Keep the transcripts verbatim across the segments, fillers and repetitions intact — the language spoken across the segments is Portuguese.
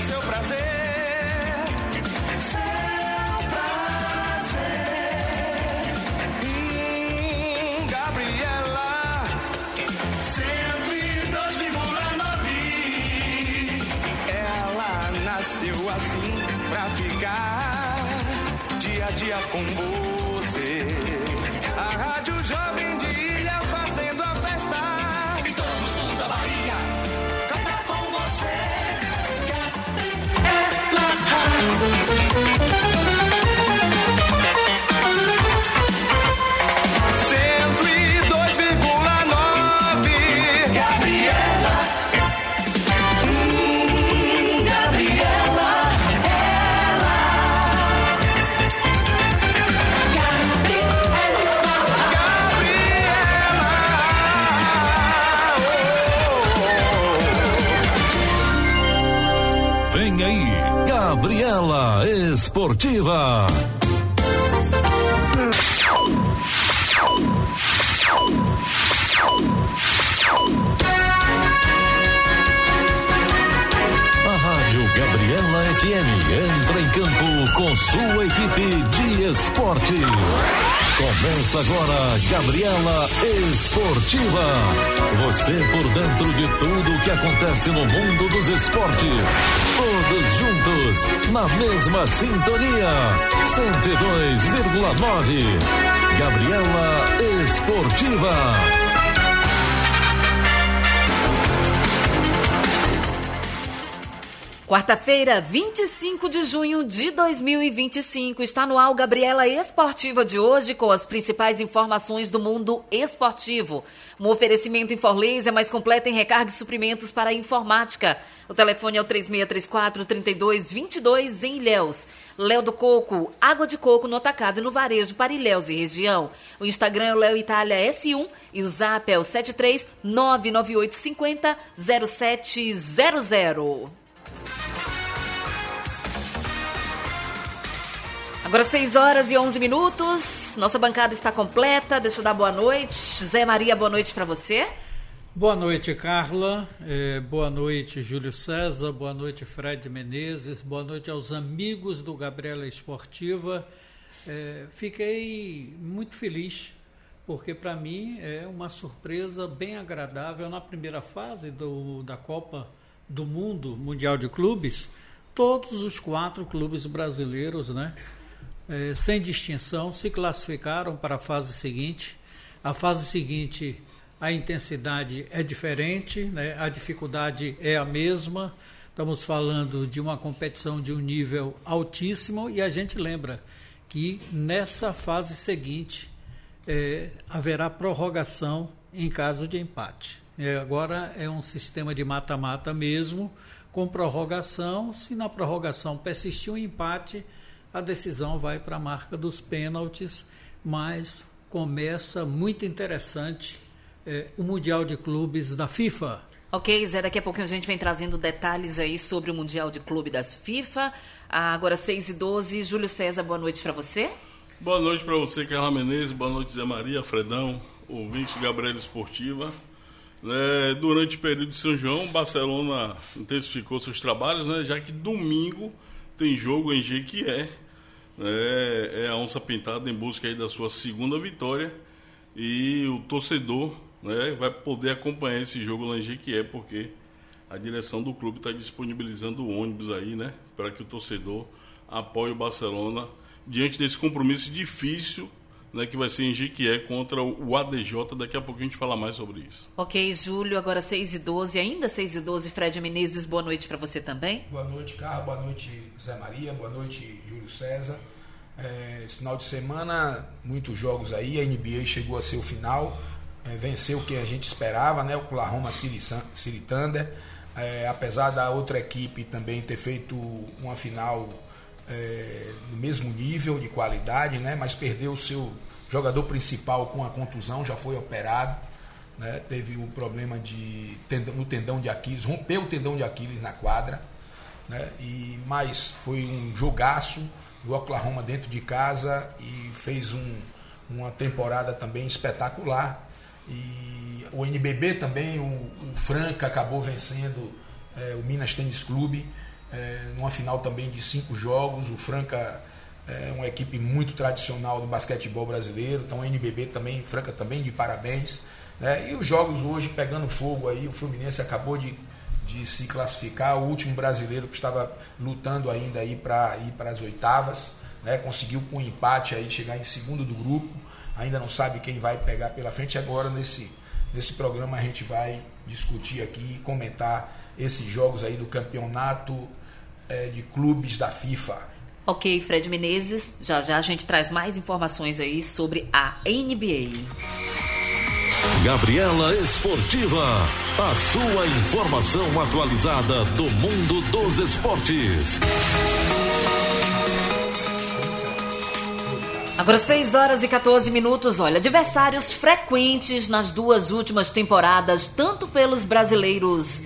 seu prazer. Seu prazer. Hum, Gabriela. cento e dois vírgula nove. Ela nasceu assim pra ficar dia a dia com você. A Rádio Jovem de Ilhas fazendo a festa. E todo o sul da Bahia canta com você. cento e dois vírgula nove. Gabriela. Hum, Gabriela. Ela. Vem aí, Gabriela Esportiva. A Rádio Gabriela F M entra em campo com sua equipe de esporte. Começa agora Gabriela Esportiva. Você por dentro de tudo o que acontece no mundo dos esportes. Todos juntos, na mesma sintonia. cento e dois vírgula nove. Gabriela Esportiva. Quarta-feira, vinte e cinco de junho de dois mil e vinte e cinco, está no ar Gabriela Esportiva de hoje com as principais informações do mundo esportivo. Um oferecimento Inforlaser mais completo em recarga e suprimentos para a informática. O telefone é o três seis três quatro, três dois dois dois em Ilhéus. Léo do Coco, água de coco no atacado e no varejo para Ilhéus e região. O Instagram é o Léo Itália S um e o Zap é o sete três nove nove oito cinco zero zero sete zero zero. Agora seis horas e onze minutos, nossa bancada está completa, deixa eu dar boa noite. Zé Maria, boa noite para você. Boa noite, Carla, é, boa noite, Júlio César, boa noite, Fred Menezes, boa noite aos amigos do Gabriela Esportiva. É, fiquei muito feliz, porque para mim é uma surpresa bem agradável. Na primeira fase do, da Copa do Mundo, Mundial de Clubes, todos os quatro clubes brasileiros, né? É, sem distinção, se classificaram para a fase seguinte. A fase seguinte, a intensidade é diferente, né? A dificuldade é a mesma. Estamos falando de uma competição de um nível altíssimo e a gente lembra que nessa fase seguinte é, haverá prorrogação em caso de empate. É, agora é um sistema de mata-mata mesmo, com prorrogação. Se na prorrogação persistir um empate, a decisão vai para a marca dos pênaltis, mas começa muito interessante é, o Mundial de Clubes da FIFA. Ok, Zé, daqui a pouquinho a gente vem trazendo detalhes aí sobre o Mundial de Clube das FIFA. Ah, agora seis e doze, Júlio César, boa noite para você. Boa noite para você, Carla Menezes, boa noite, Zé Maria, Fredão, ouvinte de Gabriela Esportiva. É, durante o período de São João, o Barcelona intensificou seus trabalhos, né, já que domingo tem jogo em Jequié, é, é a Onça Pintada em busca aí da sua segunda vitória e o torcedor, né, vai poder acompanhar esse jogo lá em Jequié, porque a direção do clube está disponibilizando ônibus aí, né, para que o torcedor apoie o Barcelona diante desse compromisso difícil, né, que vai ser em Jequié contra o A D J. Daqui a pouco a gente fala mais sobre isso. Ok, Júlio, agora seis e doze, ainda seis e doze, Fred Menezes, boa noite para você também. Boa noite, Carla, boa noite, Zé Maria, boa noite, Júlio César. É, esse final de semana, muitos jogos aí, a N B A chegou a ser o final, é, venceu o que a gente esperava, né, o Oklahoma City, City Thunder, é, apesar da outra equipe também ter feito uma final É, no mesmo nível de qualidade, né? Mas perdeu o seu jogador principal com a contusão, já foi operado, né? Teve um problema de tendão, no tendão de Aquiles, rompeu o tendão de Aquiles na quadra, né? E, mas foi um jogaço do Oklahoma dentro de casa e fez um, uma temporada também espetacular. E o N B B também, o, o Franca acabou vencendo é, o Minas Tênis Clube. é, numa final também de cinco jogos. O Franca é uma equipe muito tradicional do basquetebol brasileiro, então o N B B também, Franca também de parabéns, né? E os jogos hoje pegando fogo aí, o Fluminense acabou de, de se classificar, o último brasileiro que estava lutando ainda aí para ir para as oitavas, né? Conseguiu com um empate aí chegar em segundo do grupo, ainda não sabe quem vai pegar pela frente. Agora nesse, nesse programa a gente vai discutir aqui e comentar esses jogos aí do campeonato é, de clubes da FIFA. Ok, Fred Menezes, já já a gente traz mais informações aí sobre a N B A. Gabriela Esportiva, a sua informação atualizada do mundo dos esportes. Agora seis horas e quatorze minutos, olha, adversários frequentes nas duas últimas temporadas, tanto pelos brasileiros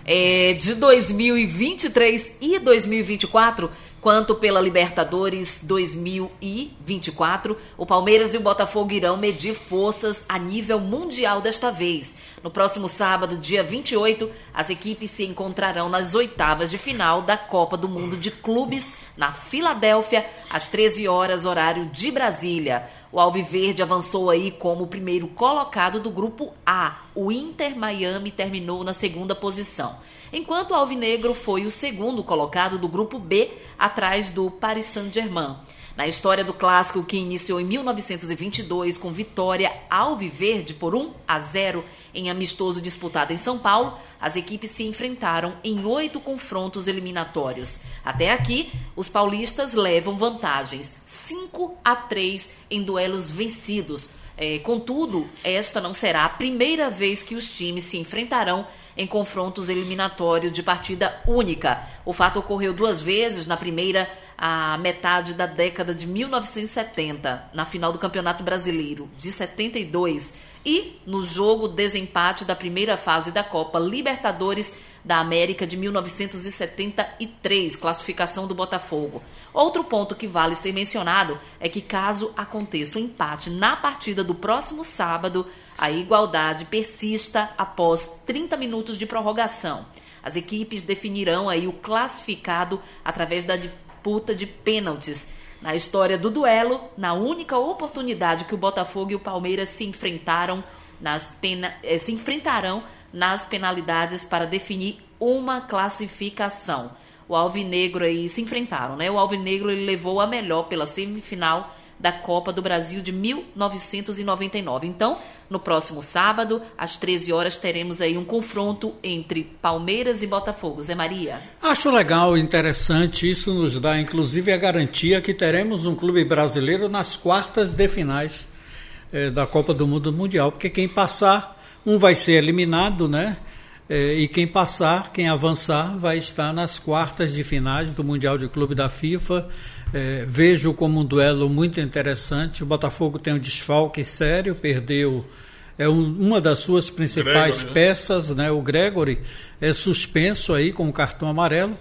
é, de dois mil e vinte e três e dois mil e vinte e quatro, quanto pela Libertadores dois mil e vinte e quatro, o Palmeiras e o Botafogo irão medir forças a nível mundial desta vez. No próximo sábado, dia vinte e oito, as equipes se encontrarão nas oitavas de final da Copa do Mundo de Clubes, na Filadélfia, às treze horas, horário de Brasília. O Alviverde avançou aí como o primeiro colocado do grupo A. O Inter Miami terminou na segunda posição, enquanto o Alvinegro foi o segundo colocado do grupo B, atrás do Paris Saint-Germain. Na história do clássico, que iniciou em mil novecentos e vinte e dois com vitória alviverde por um a zero em amistoso disputado em São Paulo, as equipes se enfrentaram em oito confrontos eliminatórios. Até aqui, os paulistas levam vantagens cinco a três em duelos vencidos. É, contudo, esta não será a primeira vez que os times se enfrentarão em confrontos eliminatórios de partida única. O fato ocorreu duas vezes, na primeira, a metade da década de mil novecentos e setenta, na final do Campeonato Brasileiro de setenta e dois, e no jogo desempate da primeira fase da Copa Libertadores da América de mil novecentos e setenta e três, classificação do Botafogo. Outro ponto que vale ser mencionado é que, caso aconteça um empate na partida do próximo sábado, a igualdade persista após trinta minutos de prorrogação. As equipes definirão aí o classificado através da disputa de pênaltis. Na história do duelo, na única oportunidade que o Botafogo e o Palmeiras se enfrentaram nas pena, eh, se enfrentarão nas penalidades para definir uma classificação. O Alvinegro aí se enfrentaram, né? O Alvinegro ele levou a melhor pela semifinal da Copa do Brasil de mil novecentos e noventa e nove. Então, no próximo sábado, às treze horas, teremos aí um confronto entre Palmeiras e Botafogo. Zé Maria. Acho legal, interessante, isso nos dá inclusive a garantia que teremos um clube brasileiro nas quartas de finais eh, da Copa do Mundo Mundial, porque quem passar, um vai ser eliminado, né? Eh, e quem passar, quem avançar, vai estar nas quartas de finais do Mundial de Clube da FIFA. É, vejo como um duelo muito interessante. O Botafogo tem um desfalque sério, perdeu é um, uma das suas principais Gregory, peças, né? O Gregory é suspenso aí com o cartão amarelo,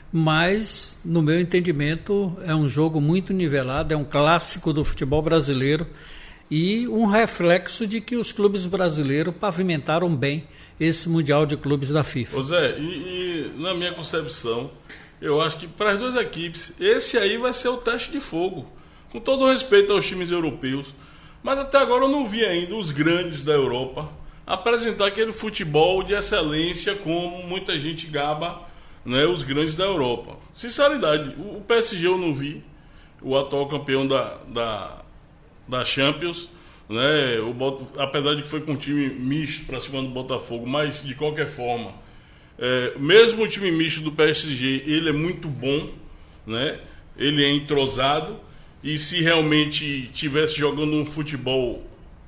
mas no meu entendimento é um jogo muito nivelado, é um clássico do futebol brasileiro e um reflexo de que os clubes brasileiros pavimentaram bem esse Mundial de Clubes da FIFA. Ô Zé, e, e na minha concepção, eu acho que para as duas equipes, esse aí vai ser o teste de fogo. Com todo respeito aos times europeus. Mas até agora eu não vi ainda os grandes da Europa apresentar aquele futebol de excelência como muita gente gaba, né, os grandes da Europa. Sinceridade, o P S G eu não vi, o atual campeão da, da, da Champions, né, o, apesar de que foi com um time misto para cima do Botafogo, mas de qualquer forma, É, mesmo o time misto do P S G, ele é muito bom, né? Ele é entrosado, e se realmente tivesse jogando um futebol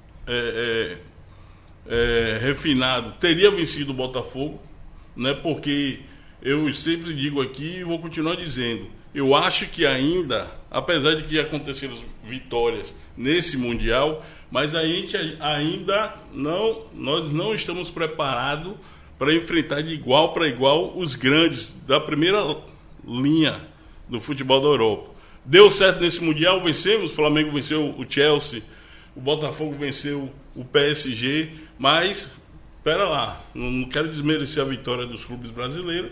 é, é, é, refinado, teria vencido o Botafogo, né? Porque eu sempre digo aqui e vou continuar dizendo, eu acho que ainda, apesar de que aconteceram vitórias nesse Mundial, mas a gente ainda não, nós não estamos preparados para enfrentar de igual para igual os grandes da primeira linha do futebol da Europa. Deu certo nesse Mundial, vencemos, o Flamengo venceu o Chelsea, o Botafogo venceu o P S G, mas, espera lá, não quero desmerecer a vitória dos clubes brasileiros,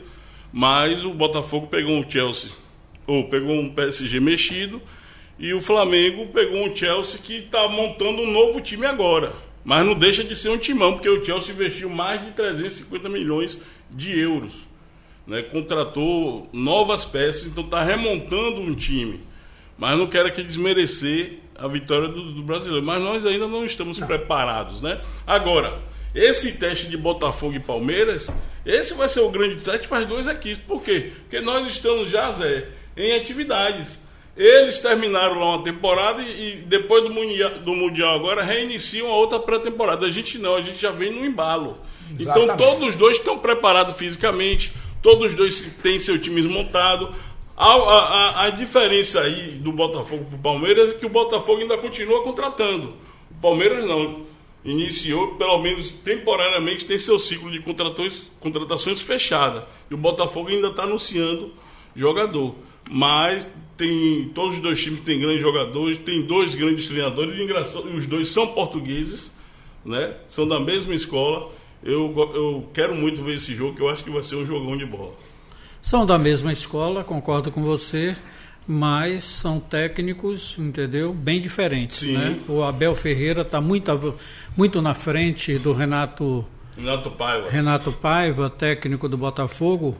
mas o Botafogo pegou um Chelsea, ou pegou um P S G mexido, e o Flamengo pegou um Chelsea que está montando um novo time agora. Mas não deixa de ser um timão, porque o Chelsea investiu mais de trezentos e cinquenta milhões de euros. Né? Contratou novas peças, então está remontando um time. Mas não quero aqui desmerecer a vitória do, do brasileiro. Mas nós ainda não estamos não. preparados. Né? Agora, esse teste de Botafogo e Palmeiras, esse vai ser o grande teste para as duas equipes. Por quê? Porque nós estamos já, Zé, em atividades. Eles terminaram lá uma temporada e, e depois do mundial, do mundial agora reiniciam a outra pré-temporada. A gente não, a gente já vem no embalo. Exatamente. Então todos os dois estão preparados fisicamente, todos os dois têm seu time montado. A, a, a diferença aí do Botafogo para o Palmeiras é que o Botafogo ainda continua contratando. O Palmeiras não. Iniciou, pelo menos temporariamente, tem seu ciclo de contratações, contratações fechada. E o Botafogo ainda está anunciando jogador. Mas tem, todos os dois times têm grandes jogadores, tem dois grandes treinadores, e os dois são portugueses, né? São da mesma escola. Eu, eu quero muito ver esse jogo, que eu acho que vai ser um jogão de bola. São da mesma escola, concordo com você, mas são técnicos, entendeu? Bem diferentes. Né? O Abel Ferreira está muito, muito na frente do Renato, Renato Paiva. Renato Paiva, técnico do Botafogo.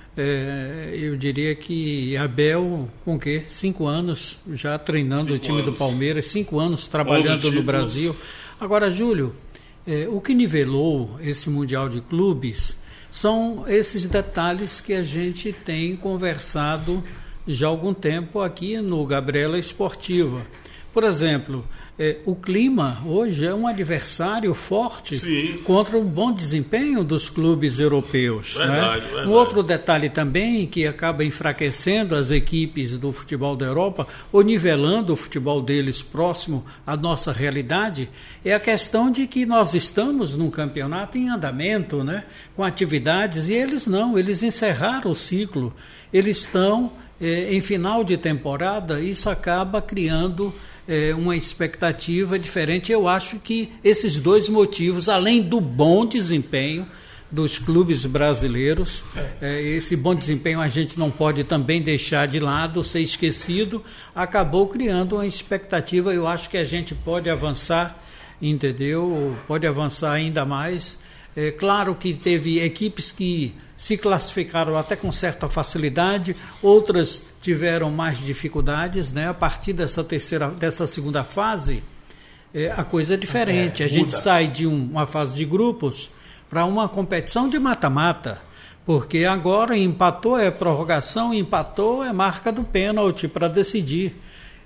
É, eu diria que Abel, com o quê? Cinco anos já treinando cinco o time anos. do Palmeiras, cinco anos trabalhando no Brasil. Agora, Júlio, é, o que nivelou esse Mundial de Clubes são esses detalhes que a gente tem conversado já há algum tempo aqui no Gabriela Esportiva. Por exemplo, é, o clima hoje é um adversário forte Sim. contra o bom desempenho dos clubes europeus. Verdade, né? verdade. Um outro detalhe também que acaba enfraquecendo as equipes do futebol da Europa ou nivelando o futebol deles próximo à nossa realidade é a questão de que nós estamos num campeonato em andamento, né? Com atividades, e eles não, eles encerraram o ciclo, eles estão eh, em final de temporada, isso acaba criando É uma expectativa diferente. Eu acho que esses dois motivos, além do bom desempenho dos clubes brasileiros, é, esse bom desempenho a gente não pode também deixar de lado, ser esquecido, acabou criando uma expectativa. Eu acho que a gente pode avançar, entendeu? Pode avançar ainda mais. É claro que teve equipes que se classificaram até com certa facilidade, outras tiveram mais dificuldades, né? A partir dessa terceira, dessa segunda fase, é, a coisa é diferente. É, a gente sai de um, uma fase de grupos para uma competição de mata-mata, porque agora empatou é prorrogação, empatou é marca do pênalti para decidir.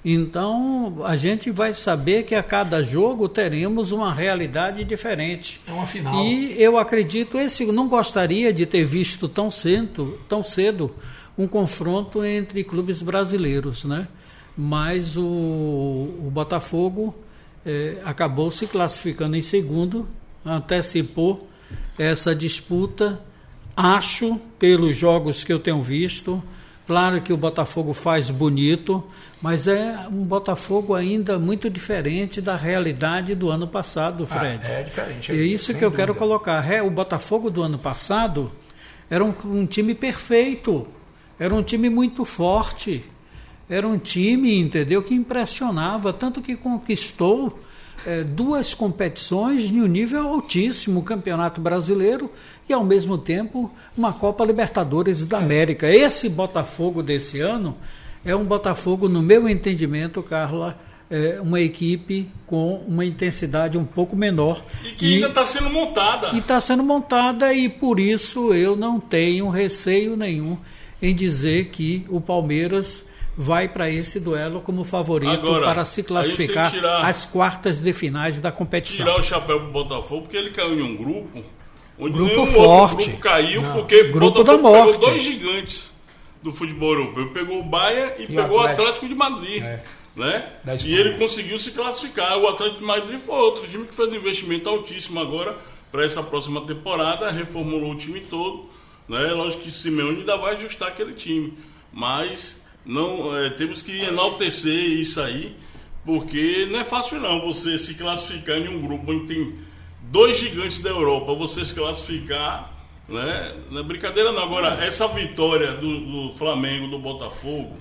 Então, a gente vai saber que a cada jogo teremos uma realidade diferente. É uma final. E eu acredito, esse, não gostaria de ter visto tão cedo, tão cedo um confronto entre clubes brasileiros, né? Mas o, o Botafogo eh, acabou se classificando em segundo, antecipou essa disputa, acho, pelos jogos que eu tenho visto. Claro que o Botafogo faz bonito, mas é um Botafogo ainda muito diferente da realidade do ano passado, Fred. Ah, é diferente. É isso que eu dúvida. quero colocar. O Botafogo do ano passado era um, um time perfeito, era um time muito forte, era um time, entendeu, que impressionava, tanto que conquistou é, duas competições de um nível altíssimo, o Campeonato Brasileiro e, ao mesmo tempo, uma Copa Libertadores da América. Esse Botafogo desse ano é um Botafogo, no meu entendimento, Carla, é uma equipe com uma intensidade um pouco menor. E que e, ainda está sendo montada. E está sendo montada, e por isso eu não tenho receio nenhum em dizer que o Palmeiras vai para esse duelo como favorito. Agora, para se classificar às quartas de finais da competição. Tirar o chapéu para o Botafogo, porque ele caiu em um grupo onde grupo nenhum forte. outro grupo caiu, não. porque o grupo Botafogo da morte. pegou dois gigantes do futebol europeu. Pegou o Bayern e, e pegou o Atlético, Atlético de Madrid. É. Né? E ele conseguiu se classificar. O Atlético de Madrid foi outro time que fez um investimento altíssimo agora para essa próxima temporada, reformulou o time todo. Né? Lógico que Simeone ainda vai ajustar aquele time, mas não, é, temos que enaltecer isso aí, porque não é fácil não você se classificar em um grupo onde tem dois gigantes da Europa, você se classificar Né? Não é brincadeira não. Agora, essa vitória do, do Flamengo, do Botafogo,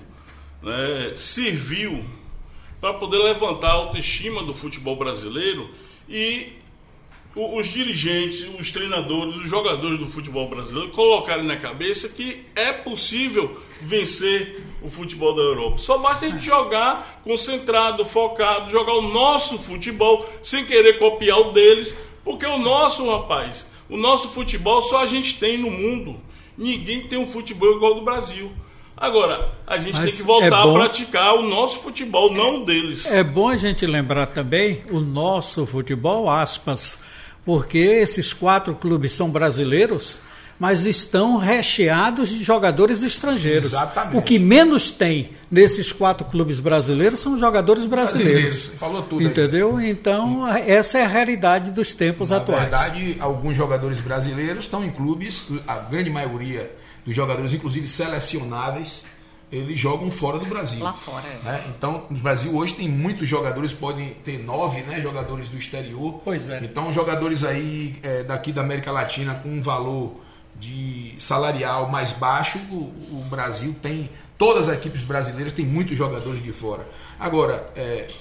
né, serviu para poder levantar a autoestima do futebol brasileiro e os dirigentes, os treinadores, os jogadores do futebol brasileiro colocarem na cabeça que é possível vencer o futebol da Europa. Só basta a gente jogar concentrado, focado, jogar o nosso futebol sem querer copiar o deles, porque o nosso, rapaz, o nosso futebol só a gente tem no mundo. Ninguém tem um futebol igual ao do Brasil. Agora, a gente Mas tem que voltar é bom, a praticar o nosso futebol, não o deles. É bom a gente lembrar também o nosso futebol, aspas, porque esses quatro clubes são brasileiros, mas estão recheados de jogadores estrangeiros. Exatamente. O que menos tem nesses quatro clubes brasileiros são jogadores brasileiros. brasileiros. Falou tudo. Entendeu? Aí. Então, essa é a realidade dos tempos Na atuais. Na verdade, alguns jogadores brasileiros estão em clubes, a grande maioria dos jogadores, inclusive selecionáveis, eles jogam fora do Brasil. Lá fora, é. Né? Então, no Brasil hoje tem muitos jogadores, podem ter nove, né, jogadores do exterior. Pois é. Então, jogadores aí é, daqui da América Latina com um valor de salarial mais baixo, o, o Brasil tem, todas as equipes brasileiras têm muitos jogadores de fora. Agora, é,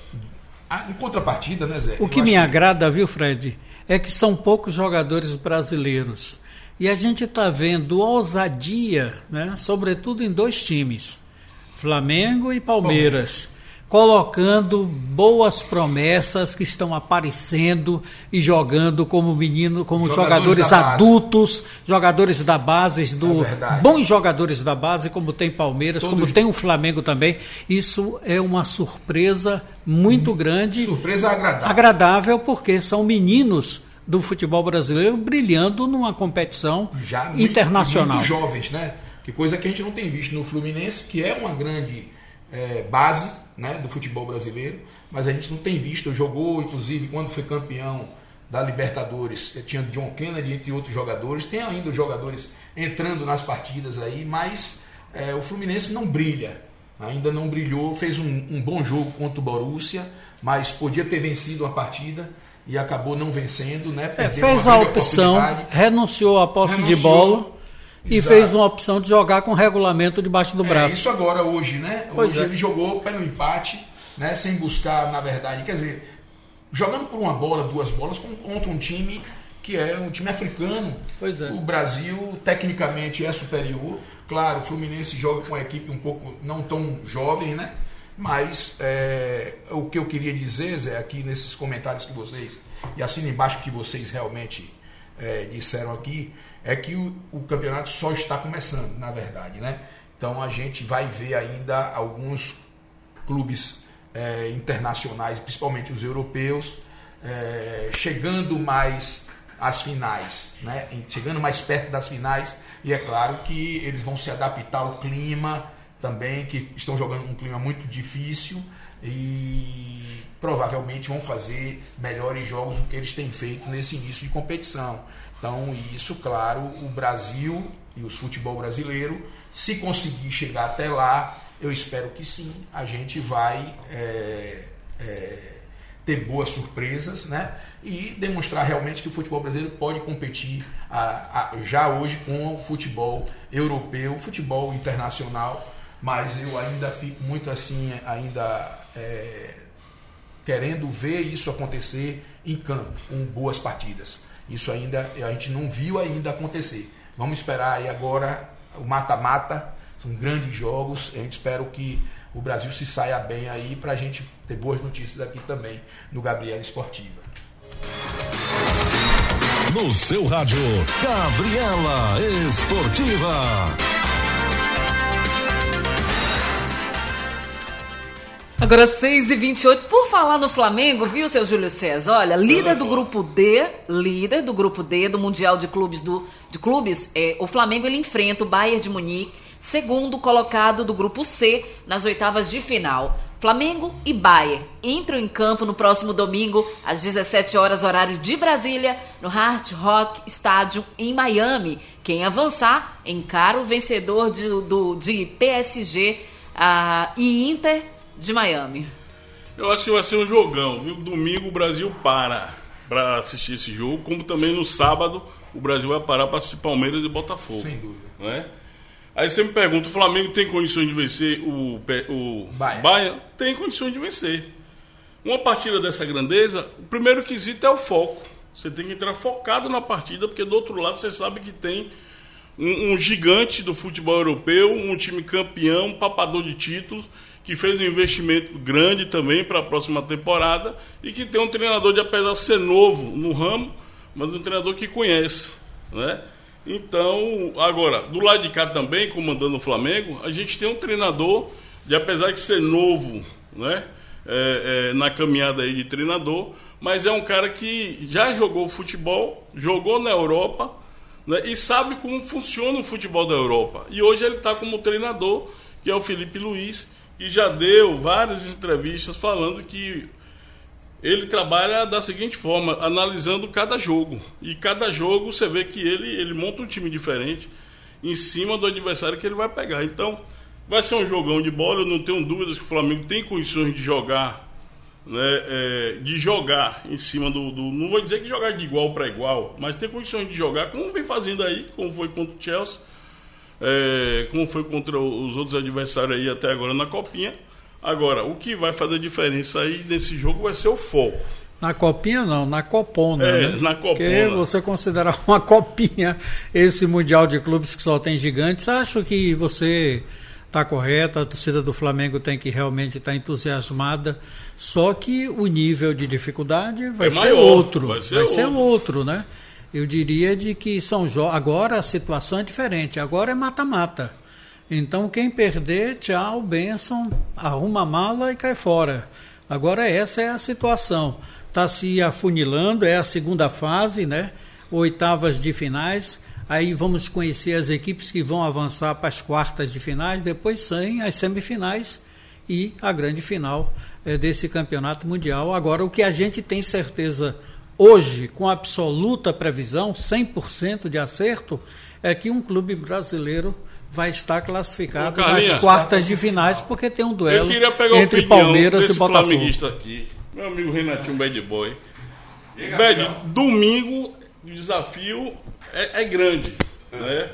em contrapartida, né, Zé? O que me que... agrada, viu, Fred, é que são poucos jogadores brasileiros. E a gente está vendo ousadia, né, sobretudo em dois times, Flamengo e Palmeiras, Palmeiras, colocando boas promessas que estão aparecendo e jogando como menino, como jogadores, jogadores adultos, jogadores da base, do, é bons jogadores da base, como tem Palmeiras, Todos... como tem o Flamengo também. Isso é uma surpresa muito hum, grande. Surpresa agradável. Agradável, porque são meninos do futebol brasileiro brilhando numa competição já muito, internacional. Muito jovens, né? Que coisa que a gente não tem visto no Fluminense, que é uma grande é, base, né, do futebol brasileiro, mas a gente não tem visto. Jogou, inclusive, quando foi campeão da Libertadores, tinha John Kennedy, entre outros jogadores. Tem ainda os jogadores entrando nas partidas aí, mas é, o Fluminense não brilha. Ainda não brilhou, fez um, um bom jogo contra o Borussia, mas podia ter vencido a partida e acabou não vencendo, né? É, fez a opção, renunciou à posse renunciou, de bola e exato. Fez uma opção de jogar com regulamento debaixo do braço. É, isso agora hoje, né? Pois hoje é. Ele jogou pelo empate, né? Sem buscar, na verdade, quer dizer, jogando por uma bola, duas bolas, contra um time que é um time africano. Pois é. O Brasil, tecnicamente, é superior. Claro, o Fluminense joga com uma equipe um pouco não tão jovem, né? Mas é, o que eu queria dizer, Zé, aqui nesses comentários que vocês, e assina embaixo que vocês realmente é, disseram aqui, é que o, o campeonato só está começando, na verdade, né? Então a gente vai ver ainda alguns clubes é, internacionais, principalmente os europeus, é, chegando mais às finais, né? Chegando mais perto das finais, e é claro que eles vão se adaptar ao clima também, que estão jogando um clima muito difícil e provavelmente vão fazer melhores jogos do que eles têm feito nesse início de competição. Então, isso, claro, o Brasil e o futebol brasileiro, se conseguir chegar até lá, eu espero que sim, a gente vai é, é, ter boas surpresas, né? E demonstrar realmente que o futebol brasileiro pode competir a, a, já hoje com o futebol europeu, o futebol internacional. Mas eu ainda fico muito assim, ainda é, querendo ver isso acontecer em campo, com boas partidas. Isso ainda, a gente não viu ainda acontecer. Vamos esperar aí agora o mata-mata, são grandes jogos, a gente espera que o Brasil se saia bem aí para a gente ter boas notícias aqui também no Gabriela Esportiva. No seu rádio, Gabriela Esportiva. Agora seis e vinte e oito, por falar no Flamengo, viu, seu Júlio César? Olha, Sim, líder do grupo D, líder do grupo D do Mundial de Clubes, do, de clubes é, o Flamengo ele enfrenta o Bayern de Munique, segundo colocado do grupo C, nas oitavas de final. Flamengo e Bayern entram em campo no próximo domingo, às dezessete horas, horário de Brasília, no Hard Rock Stadium, em Miami. Quem avançar encara o vencedor de, do, de P S G uh, e Inter de Miami. Eu acho que vai ser um jogão, viu? Domingo o Brasil para. para assistir esse jogo, como também no sábado o Brasil vai parar para assistir Palmeiras e Botafogo. Sem dúvida. Né? Aí você me pergunta, o Flamengo tem condições de vencer o, o Bahia? Bahia? Tem condições de vencer. Uma partida dessa grandeza, o primeiro quesito é o foco. Você tem que entrar focado na partida, porque do outro lado você sabe que tem um, um gigante do futebol europeu, um time campeão, um papador de títulos, que fez um investimento grande também para a próxima temporada e que tem um treinador de, apesar de ser novo no ramo, mas um treinador que conhece, né? Então, agora, do lado de cá também, comandando o Flamengo, a gente tem um treinador de, apesar de ser novo, né? É, é, na caminhada aí de treinador, mas é um cara que já jogou futebol, jogou na Europa, né? E sabe como funciona o futebol da Europa. E hoje ele está como treinador, que é o Felipe Luiz, que já deu várias entrevistas falando que ele trabalha da seguinte forma, analisando cada jogo. E cada jogo você vê que ele, ele monta um time diferente em cima do adversário que ele vai pegar. Então, vai ser um jogão de bola, eu não tenho dúvidas que o Flamengo tem condições de jogar, né, é, de jogar em cima do, do... Não vou dizer que jogar de igual para igual, mas tem condições de jogar como vem fazendo aí, como foi contra o Chelsea. É, como foi contra os outros adversários aí até agora na Copinha. Agora, o que vai fazer diferença aí nesse jogo vai ser o foco. Na Copinha não, na Copona, é, né? na Copona. Porque você considerar uma Copinha esse Mundial de Clubes que só tem gigantes, acho que você está correto, a torcida do Flamengo tem que realmente estar entusiasmada, só que o nível de dificuldade vai é ser maior, outro, vai ser, vai outro. ser outro, né? Eu diria de que são jogos. Agora a situação é diferente. Agora é mata-mata. Então quem perder, tchau, bênção, arruma a mala e cai fora. Agora essa é a situação. Está se afunilando, é a segunda fase, né? Oitavas de finais. Aí vamos conhecer as equipes que vão avançar para as quartas de finais. Depois saem as semifinais e a grande final é, desse campeonato mundial. Agora o que a gente tem certeza hoje, com absoluta previsão, cem por cento de acerto, é que um clube brasileiro vai estar classificado nas quartas de finais, porque tem um duelo entre Palmeiras e Botafogo. Flamenguista aqui, meu amigo Renatinho Bad Boy. Bad, domingo, o desafio é, é grande, né?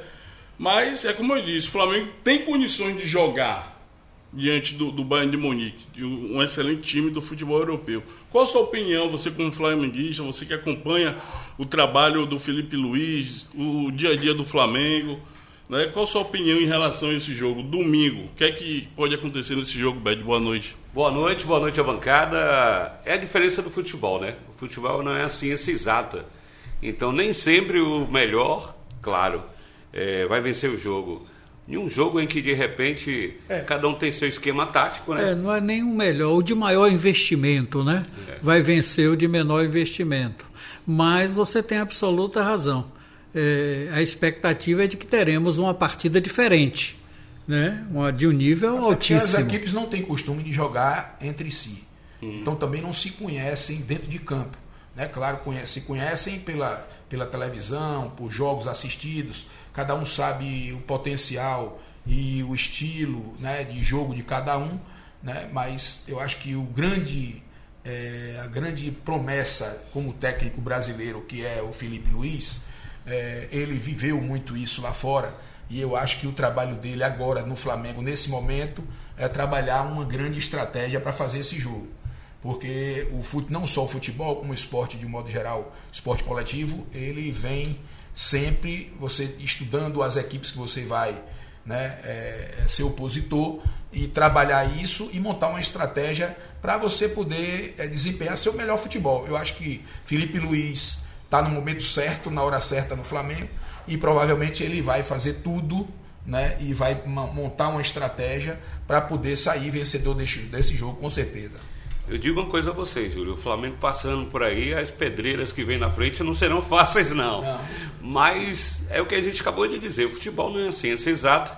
Mas é como eu disse, o Flamengo tem condições de jogar diante do, do Bayern de Munique, um excelente time do futebol europeu. Qual a sua opinião, você como flamenguista, você que acompanha o trabalho do Felipe Luiz, o dia a dia do Flamengo, né? Qual a sua opinião em relação a esse jogo, domingo? O que é que pode acontecer nesse jogo, Bed? Boa noite. Boa noite, boa noite à bancada. É a diferença do futebol, né? O futebol não é a ciência exata. Então, nem sempre o melhor, claro, é, vai vencer o jogo. Em um jogo em que, de repente, é. cada um tem seu esquema tático, né? É, não é nem o melhor, o de maior investimento, né? É. Vai vencer o de menor investimento. Mas você tem absoluta razão. É, a expectativa é de que teremos uma partida diferente, né? Uma, de um nível Até altíssimo. As equipes não têm costume de jogar entre si. Hum. Então também não se conhecem dentro de campo. Né? Claro, conhece, se conhecem pela, pela televisão, por jogos assistidos. Cada um sabe o potencial e o estilo, né, de jogo de cada um, né? Mas eu acho que o grande, é, a grande promessa como técnico brasileiro, que é o Felipe Luiz, é, ele viveu muito isso lá fora, e eu acho que o trabalho dele agora no Flamengo, nesse momento, é trabalhar uma grande estratégia para fazer esse jogo. Porque o fute, não só o futebol, como o esporte de um modo geral, esporte coletivo, ele vem sempre você estudando as equipes que você vai, né, é, ser opositor, e trabalhar isso e montar uma estratégia para você poder é, desempenhar seu melhor futebol. Eu acho que Felipe Luiz está no momento certo, na hora certa no Flamengo, e provavelmente ele vai fazer tudo, né, e vai montar uma estratégia para poder sair vencedor desse, desse jogo, com certeza. Eu digo uma coisa a vocês, Júlio, o Flamengo passando por aí, as pedreiras que vem na frente não serão fáceis não. não. Mas é o que a gente acabou de dizer, o futebol não é ciência exata,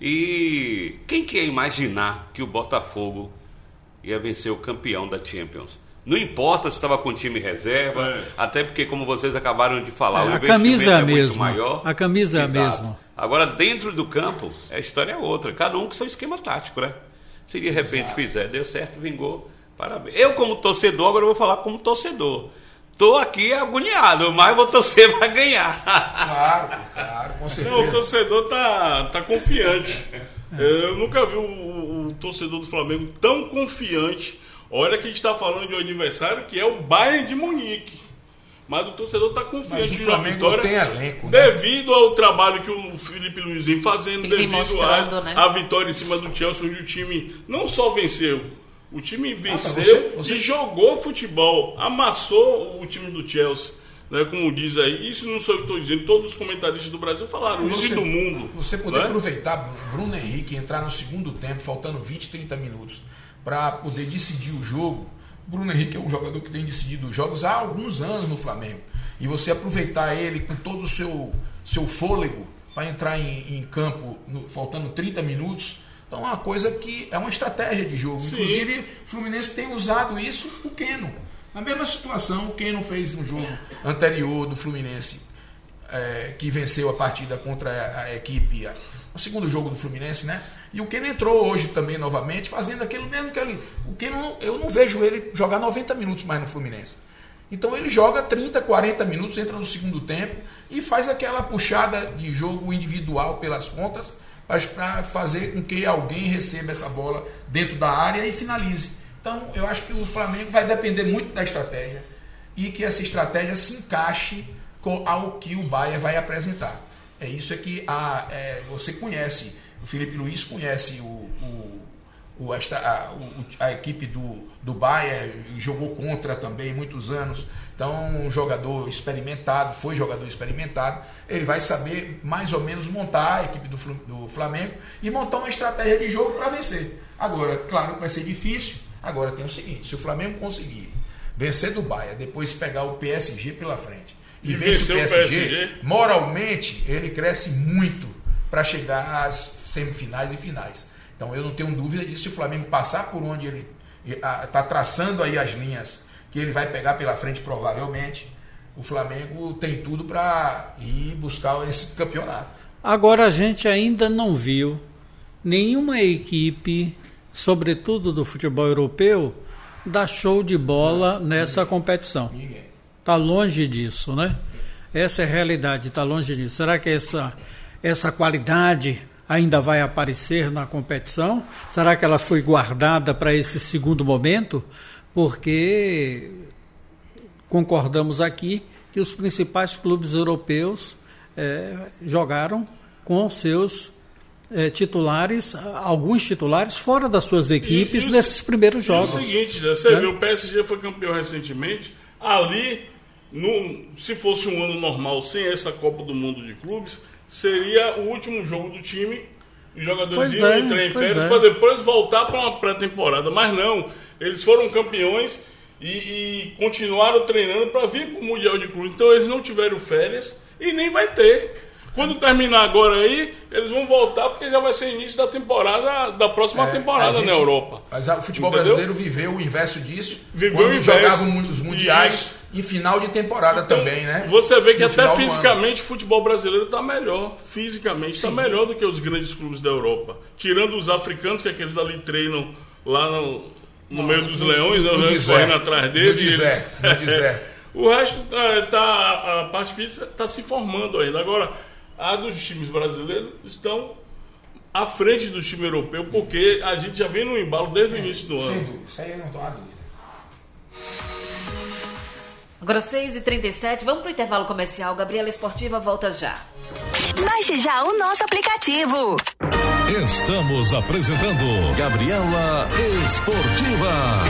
e quem que ia imaginar que o Botafogo ia vencer o campeão da Champions? Não importa se estava com time reserva, é. até porque, como vocês acabaram de falar, é, o a camisa é a é muito mesma. maior. A camisa é a Exato. mesma. Agora, dentro do campo, a história é outra, cada um com seu esquema tático, né? Se de repente Exato. fizer, deu certo, vingou. Parabéns. Eu, como torcedor, agora eu vou falar como torcedor. Tô aqui agoniado, mas vou torcer para ganhar. Claro, claro, com certeza. Não, o torcedor tá, tá confiante. Eu nunca vi o, o, o torcedor do Flamengo tão confiante. Olha que a gente está falando de um adversário que é o Bayern de Munique. Mas o torcedor está confiante na vitória tem elenco, né? Devido ao trabalho que o Felipe Luiz vem fazendo, Ele vem devido à né? a vitória em cima do Chelsea, onde o time não só venceu, o time venceu ah, você, você... e jogou futebol, amassou o time do Chelsea. Né, como diz aí, isso não sou eu que estou dizendo, todos os comentaristas do Brasil falaram você, isso e do mundo. Você poder né? aproveitar Bruno Henrique, entrar no segundo tempo, faltando vinte, trinta minutos, para poder decidir o jogo. Bruno Henrique é um jogador que tem decidido os jogos há alguns anos no Flamengo. E você aproveitar ele com todo o seu, seu fôlego para entrar em, em campo, no, faltando trinta minutos, então é uma coisa que é uma estratégia de jogo. Sim. Inclusive, o Fluminense tem usado isso, o Keno. Na mesma situação, o Keno fez no jogo anterior do Fluminense, é, que venceu a partida contra a, a equipe, a, o segundo jogo do Fluminense, né? E o Keno entrou hoje também novamente, fazendo aquilo mesmo que ele... O Keno, eu não vejo ele jogar noventa minutos mais no Fluminense. Então ele joga trinta, quarenta minutos, entra no segundo tempo e faz aquela puxada de jogo individual pelas pontas para fazer com que alguém receba essa bola dentro da área e finalize. Então, eu acho que o Flamengo vai depender muito da estratégia e que essa estratégia se encaixe com ao que o Bayern vai apresentar. É isso é que a, é, você conhece, o Felipe Luiz conhece o, o, o, a, a, a equipe do, do Bayern, jogou contra também muitos anos. Então, um jogador experimentado, foi jogador experimentado, ele vai saber mais ou menos montar a equipe do, do Flamengo e montar uma estratégia de jogo para vencer. Agora, claro que vai ser difícil. Agora tem o seguinte, se o Flamengo conseguir vencer do Bayern, depois pegar o P S G pela frente e, e vencer o P S G, P S G, moralmente ele cresce muito para chegar às semifinais e finais. Então eu não tenho dúvida disso, se o Flamengo passar por onde ele está traçando aí as linhas que ele vai pegar pela frente provavelmente, o Flamengo tem tudo para ir buscar esse campeonato. Agora a gente ainda não viu nenhuma equipe, sobretudo do futebol europeu, dar show de bola não, nessa ninguém, competição. Está longe disso, né? Essa é a realidade, está longe disso. Será que essa, essa qualidade ainda vai aparecer na competição? Será que ela foi guardada para esse segundo momento? Porque concordamos aqui que os principais clubes europeus é, jogaram com seus É, titulares, alguns titulares fora das suas equipes e, e nesses o, primeiros jogos. É o seguinte, você né? viu, o P S G foi campeão recentemente, ali, no, se fosse um ano normal, sem essa Copa do Mundo de clubes, seria o último jogo do time, os jogadores iam é, entrar em férias é. para depois voltar para uma pré-temporada, mas não, eles foram campeões e, e continuaram treinando para vir para o Mundial de Clubes, então eles não tiveram férias e nem vai ter. Quando terminar agora aí, eles vão voltar porque já vai ser início da temporada, da próxima é, temporada gente, na Europa. Mas o futebol Entendeu? brasileiro viveu o inverso disso. Viveu quando o inverso. jogavam os mundiais Isso. em final de temporada então, também, né? Você vê que no até fisicamente o futebol brasileiro está melhor. Fisicamente está melhor do que os grandes clubes da Europa. Tirando os africanos, que aqueles dali treinam lá no, no Não, meio dos no, leões, no, no né, correndo atrás deles. No deserto, no deserto. O resto, tá, tá, a parte física está se formando ainda. Agora, a dos times brasileiros estão à frente do time europeu, porque a gente já vem no embalo desde é, o início do sem ano. Sem dúvida, isso aí não estou há dúvida. Agora seis e trinta e sete, vamos para o intervalo comercial. Gabriela Esportiva volta já. Baixe já o nosso aplicativo. Estamos apresentando Gabriela Esportiva.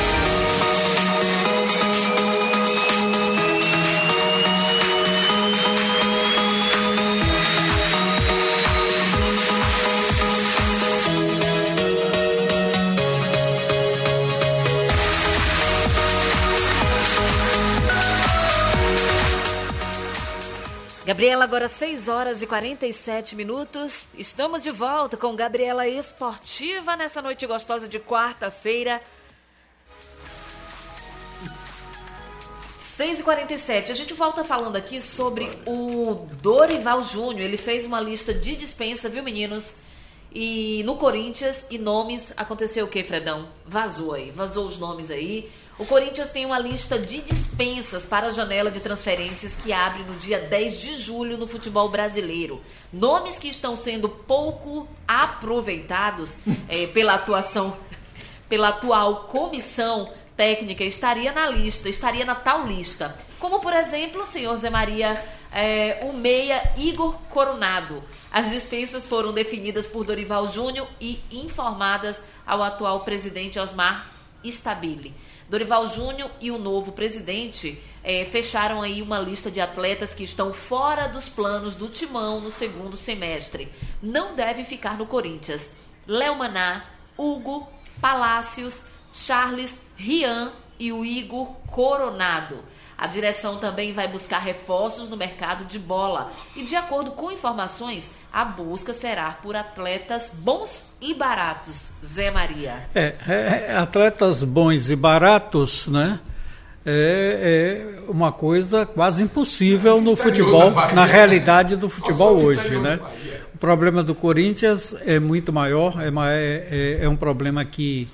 Gabriela, agora seis horas e quarenta e sete minutos. Estamos de volta com Gabriela Esportiva nessa noite gostosa de quarta-feira. seis e quarenta e sete. A gente volta falando aqui sobre o Dorival Júnior. Ele fez uma lista de dispensa, viu, meninos? E no Corinthians, e nomes, aconteceu o quê, Fredão? Vazou aí, vazou os nomes aí. O Corinthians tem uma lista de dispensas para a janela de transferências que abre no dia dez de julho no futebol brasileiro. Nomes que estão sendo pouco aproveitados é, pela atuação, pela atual comissão técnica estaria na lista, estaria na tal lista. Como, por exemplo, senhor Zé Maria, é, o meia Igor Coronado. As dispensas foram definidas por Dorival Júnior e informadas ao atual presidente Osmar Stabile. Dorival Júnior e o novo presidente é, fecharam aí uma lista de atletas que estão fora dos planos do Timão no segundo semestre. Não deve ficar no Corinthians. Léo Maná, Hugo, Palácios, Charles, Rian e o Igor Coronado. A direção também vai buscar reforços no mercado de bola. E de acordo com informações, a busca será por atletas bons e baratos. Zé Maria. É, é atletas bons e baratos, né? É, é uma coisa quase impossível no futebol, na realidade do futebol hoje, né? O problema do Corinthians é muito maior, é, é, é um problema que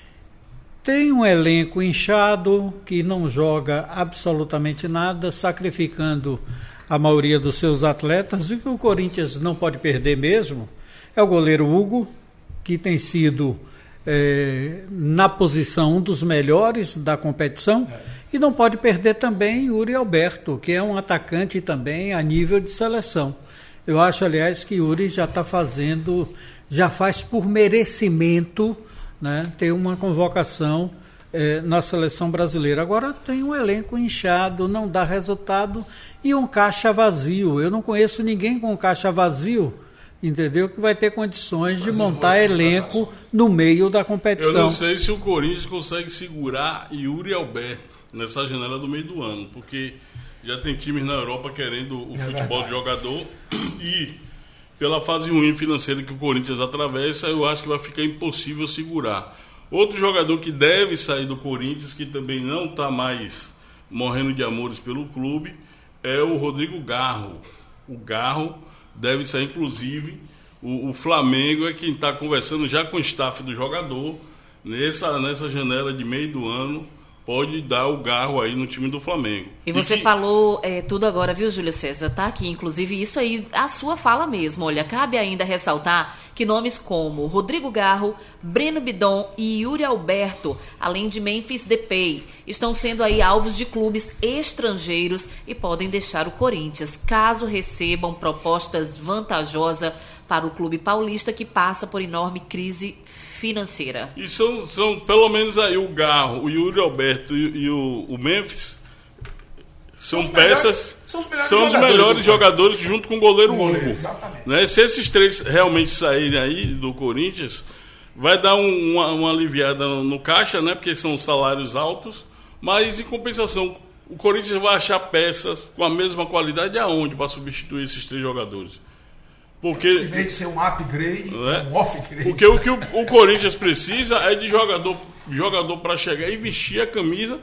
tem um elenco inchado, que não joga absolutamente nada, sacrificando a maioria dos seus atletas. E o que o Corinthians não pode perder mesmo é o goleiro Hugo, que tem sido, é, na posição, um dos melhores da competição. É. E não pode perder também Yuri Alberto, que é um atacante também a nível de seleção. Eu acho, aliás, que Yuri já está fazendo, já faz por merecimento, né, ter uma convocação eh, na seleção brasileira. Agora tem um elenco inchado, não dá resultado e um caixa vazio. Eu não conheço ninguém com caixa vazio, entendeu? Que vai ter condições de montar elenco no meio da competição. Eu não sei se o Corinthians consegue segurar Yuri Alberto nessa janela do meio do ano, porque já tem times na Europa querendo o é futebol verdade. de jogador e pela fase ruim financeira que o Corinthians atravessa, eu acho que vai ficar impossível segurar. Outro jogador que deve sair do Corinthians, que também não está mais morrendo de amores pelo clube, é o Rodrigo Garro. O Garro deve sair, inclusive, o, o Flamengo é quem está conversando já com o staff do jogador, nessa, nessa janela de meio do ano, pode dar o Garro aí no time do Flamengo. E você e que... falou é, tudo agora, viu, Júlio César? Tá aqui, inclusive, isso aí, a sua fala mesmo. Olha, cabe ainda ressaltar que nomes como Rodrigo Garro, Breno Bidon e Yuri Alberto, além de Memphis Depay, estão sendo aí alvos de clubes estrangeiros e podem deixar o Corinthians, caso recebam propostas vantajosas para o clube paulista, que passa por enorme crise financeira. E são, são pelo menos aí o Garro, o Yuri Alberto e, e o, o Memphis são, são peças, melhores, são os melhores, são jogadores, os melhores jogadores junto com o goleiro Hugo. Né? Se esses três realmente saírem aí do Corinthians, vai dar um, uma, uma aliviada no, no caixa, né? Porque são salários altos, mas em compensação o Corinthians vai achar peças com a mesma qualidade aonde para substituir esses três jogadores? Porque, em vez de ser um upgrade, né? um off-grade. Porque o que o, o Corinthians precisa é de jogador, jogador para chegar e vestir a camisa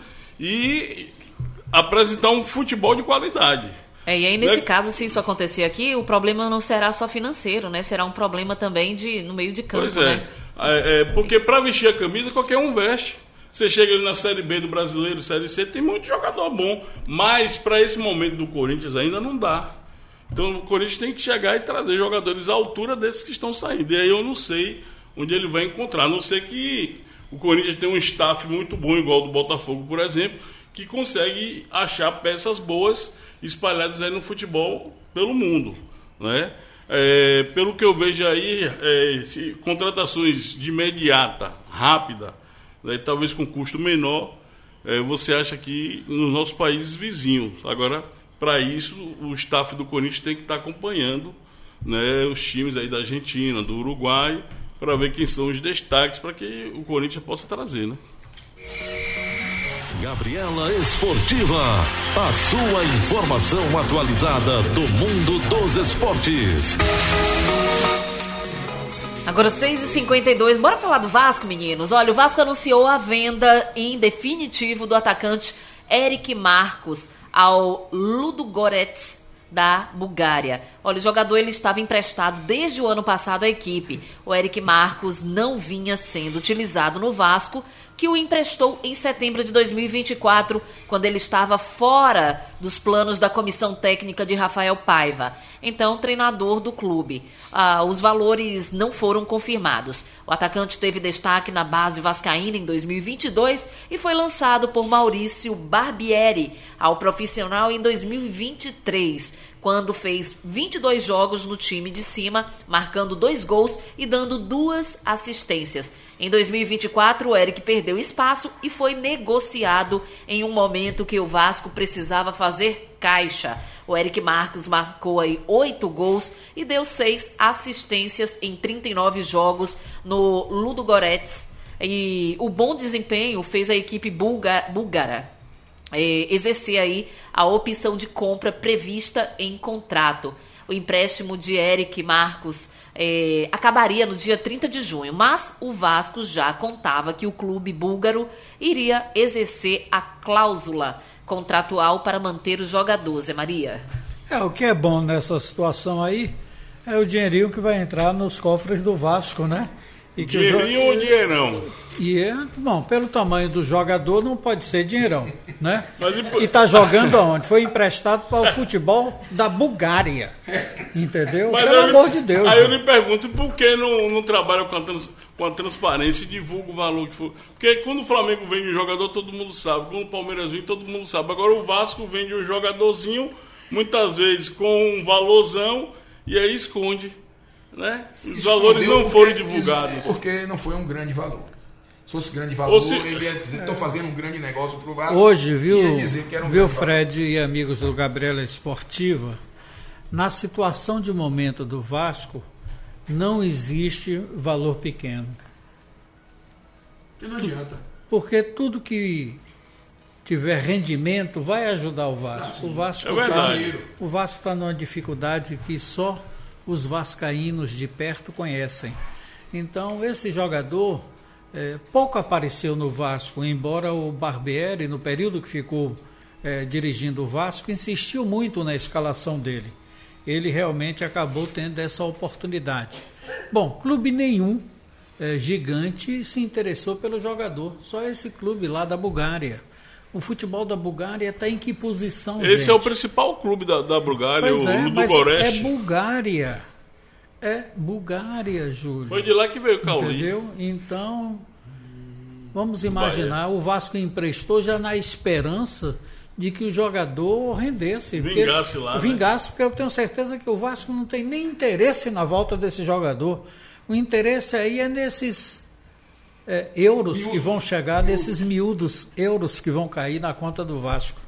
e apresentar um futebol de qualidade. É, e aí, nesse né? caso, se isso acontecer aqui, o problema não será só financeiro, né? Será um problema também de, no meio de campo, pois é. né? É, é, porque para vestir a camisa, qualquer um veste. Você chega ali na Série B do Brasileiro, Série C, tem muito jogador bom. Mas para esse momento do Corinthians ainda não dá. Então o Corinthians tem que chegar e trazer jogadores à altura desses que estão saindo. E aí eu não sei onde ele vai encontrar. A não ser que o Corinthians tem um staff muito bom, igual o do Botafogo, por exemplo, que consegue achar peças boas espalhadas aí no futebol pelo mundo. Né? É, pelo que eu vejo aí, é, se, contratações de imediata, rápida, né, talvez com custo menor, é, você acha que nos nossos países vizinhos. Agora, para isso, o staff do Corinthians tem que estar acompanhando, né, os times aí da Argentina, do Uruguai, para ver quem são os destaques para que o Corinthians possa trazer, né? Gabriela Esportiva, a sua informação atualizada do mundo dos esportes. Agora seis e cinquenta e dois, bora falar do Vasco, meninos. Olha, o Vasco anunciou a venda em definitivo do atacante Eric Marcos ao Ludogorets da Bulgária. Olha, o jogador ele estava emprestado desde o ano passado à equipe. O Eric Marcos não vinha sendo utilizado no Vasco, que o emprestou em setembro de dois mil e vinte e quatro, quando ele estava fora dos planos da comissão técnica de Rafael Paiva, então treinador do clube. Ah, os valores não foram confirmados. O atacante teve destaque na base vascaína em dois mil e vinte e dois e foi lançado por Maurício Barbieri ao profissional em dois mil e vinte e três, quando fez vinte e dois jogos no time de cima, marcando dois gols e dando duas assistências. Em dois mil e vinte e quatro, o Eric perdeu espaço e foi negociado em um momento que o Vasco precisava fazer caixa. O Eric Marques marcou aí oito gols e deu seis assistências em trinta e nove jogos no Ludogorets. E o bom desempenho fez a equipe bulga, búlgara é, exercer aí a opção de compra prevista em contrato. O empréstimo de Eric Marques é, acabaria no dia trinta de junho, mas o Vasco já contava que o clube búlgaro iria exercer a cláusula contratual para manter o jogador, Zé Maria. É, o que é bom nessa situação aí é o dinheirinho que vai entrar nos cofres do Vasco, né? E que dinheirinho ou dinheirão? E é, bom, pelo tamanho do jogador não pode ser dinheirão, né? Mas e está jogando aonde? Foi emprestado para o futebol da Bulgária, entendeu? Mas Pelo eu, amor de Deus. Aí eu lhe pergunto, por que não, não trabalha com a, trans, com a transparência e divulga o valor que for? Porque quando o Flamengo vende um jogador, todo mundo sabe. Quando o Palmeiras vende, todo mundo sabe. Agora o Vasco vende um jogadorzinho, muitas vezes com um valorzão, e aí esconde, né? Os valores não foram divulgados. Porque não foi um grande valor. Se fosse grande valor, se... ele ia dizer, estou fazendo um grande negócio para o Vasco. Hoje, viu, ia dizer que era um viu grande Fred valor. E amigos do Gabriela Esportiva, na situação de momento do Vasco, não existe valor pequeno. Que não adianta. Porque tudo que tiver rendimento vai ajudar o Vasco. O Vasco é verdade. Tá, o Vasco está numa dificuldade que só os vascaínos de perto conhecem. Então, esse jogador é, pouco apareceu no Vasco, embora o Barbieri, no período que ficou é, dirigindo o Vasco, insistiu muito na escalação dele. Ele realmente acabou tendo essa oportunidade. Bom, clube nenhum é, gigante se interessou pelo jogador, só esse clube lá da Bulgária. O futebol da Bulgária está em que posição, Esse gente? é o principal clube da, da Bulgária, Pois o é, Ludogorets. mas é Bulgária. É Bulgária, Júlio. Foi de lá que veio o Cauli. Entendeu? Então, vamos imaginar, o Vasco emprestou já na esperança de que o jogador rendesse. Vingasse porque, lá, né? Vingasse, porque eu tenho certeza que o Vasco não tem nem interesse na volta desse jogador. O interesse aí é nesses é, euros miúdos, que vão chegar, miúdos. nesses miúdos euros que vão cair na conta do Vasco.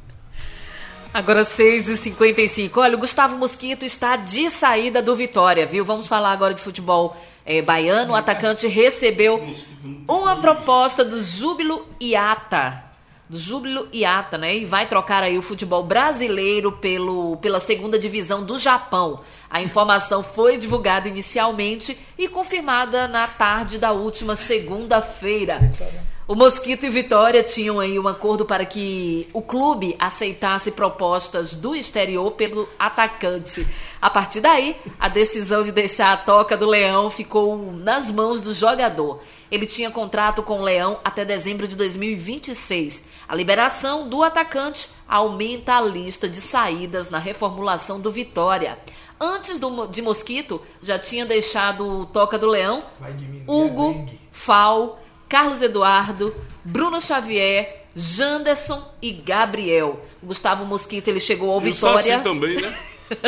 Agora seis e cinquenta e cinco. Olha, o Gustavo Mosquito está de saída do Vitória, viu? Vamos falar agora de futebol é, baiano. O atacante recebeu uma proposta do Júbilo Iata. Do Júbilo Iata, né? E vai trocar aí o futebol brasileiro pelo, pela segunda divisão do Japão. A informação foi divulgada inicialmente e confirmada na tarde da última segunda-feira. O Mosquito e Vitória tinham aí um acordo para que o clube aceitasse propostas do exterior pelo atacante. A partir daí, a decisão de deixar a toca do Leão ficou nas mãos do jogador. Ele tinha contrato com o Leão até dezembro de dois mil e vinte e seis. A liberação do atacante aumenta a lista de saídas na reformulação do Vitória. Antes do, de Mosquito, já tinha deixado o toca do Leão, Hugo, Fal, Carlos Eduardo, Bruno Xavier, Janderson e Gabriel. O Gustavo Mosquito ele chegou ao e Vitória. O Saci também, né?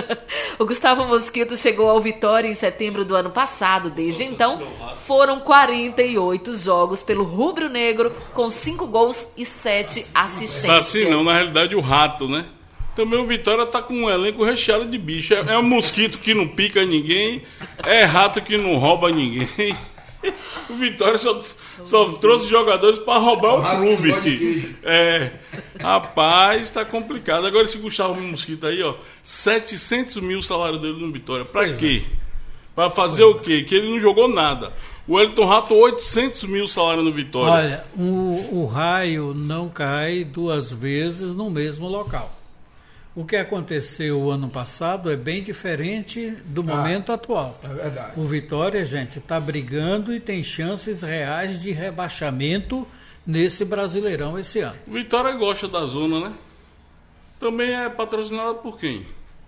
O Gustavo Mosquito chegou ao Vitória em setembro do ano passado. Desde então, foram quarenta e oito jogos pelo Rubro Negro, com cinco gols e sete assistências. Saci não, na realidade o Rato, né? Também o Vitória tá com um elenco recheado de bicho. É, é um mosquito que não pica ninguém, é rato que não rouba ninguém. O Vitória só, só trouxe jogadores para roubar o clube. É, rapaz, tá complicado. Agora esse Gustavo Mosquito aí, ó, setecentos mil salário dele no Vitória. Pra pois quê? É. Pra fazer pois o quê? Que ele não jogou nada. O Elton Rato, oitocentos mil salário no Vitória. Olha, o, o raio não cai duas vezes no mesmo local. O que aconteceu ano passado é bem diferente do momento ah, atual. É verdade. O Vitória, gente, está brigando e tem chances reais de rebaixamento nesse Brasileirão esse ano. Vitória gosta da zona, né? Também é patrocinada por quem?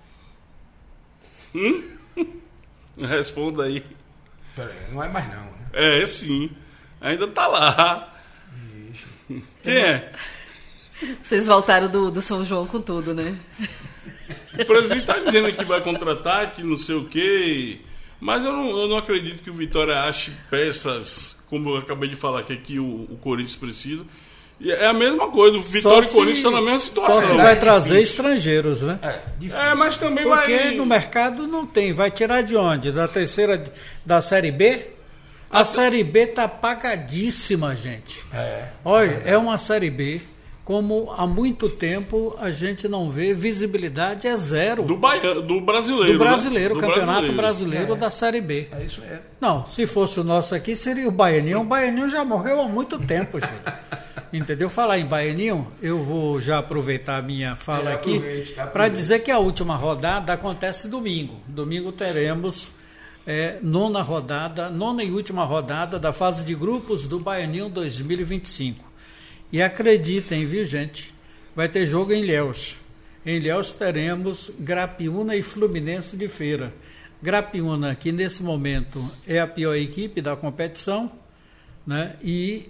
Hum? Responda aí. Não é mais não, né? É, sim. Ainda tá lá. Ixi. Quem é? Vocês voltaram do, do São João com tudo, né? O presidente está dizendo que vai contratar, que não sei o quê. Mas eu não, eu não acredito que o Vitória ache peças, como eu acabei de falar, que aqui o, o Corinthians precisa. E é a mesma coisa, o Vitória Só e o Corinthians se- estão na mesma situação. Só se vai trazer estrangeiros, né? É, difícil. É, mas também Porque vai... no mercado não tem. Vai tirar de onde? Da terceira, da Série B? A Ah, Série B tá pagadíssima, gente. É. Olha, é uma Série B, como há muito tempo a gente não vê, visibilidade é zero. Do, Baia, do brasileiro. Do brasileiro, né? o Do Campeonato Brasileiro, É. da Série B. É isso mesmo. Não, se fosse o nosso aqui, seria o Baianinho. O Baianinho já morreu há muito tempo, gente. Entendeu? Falar em Baianinho, eu vou já aproveitar a minha fala É, aqui aproveite, aproveite. para dizer que a última rodada acontece domingo. Domingo teremos é, nona rodada, nona e última rodada da fase de grupos do Baianinho dois mil e vinte e cinco. E acreditem, viu, gente? Vai ter jogo em Ilhéus. Em Ilhéus teremos Grapiúna e Fluminense de Feira. Grapiúna, que nesse momento é a pior equipe da competição, né? E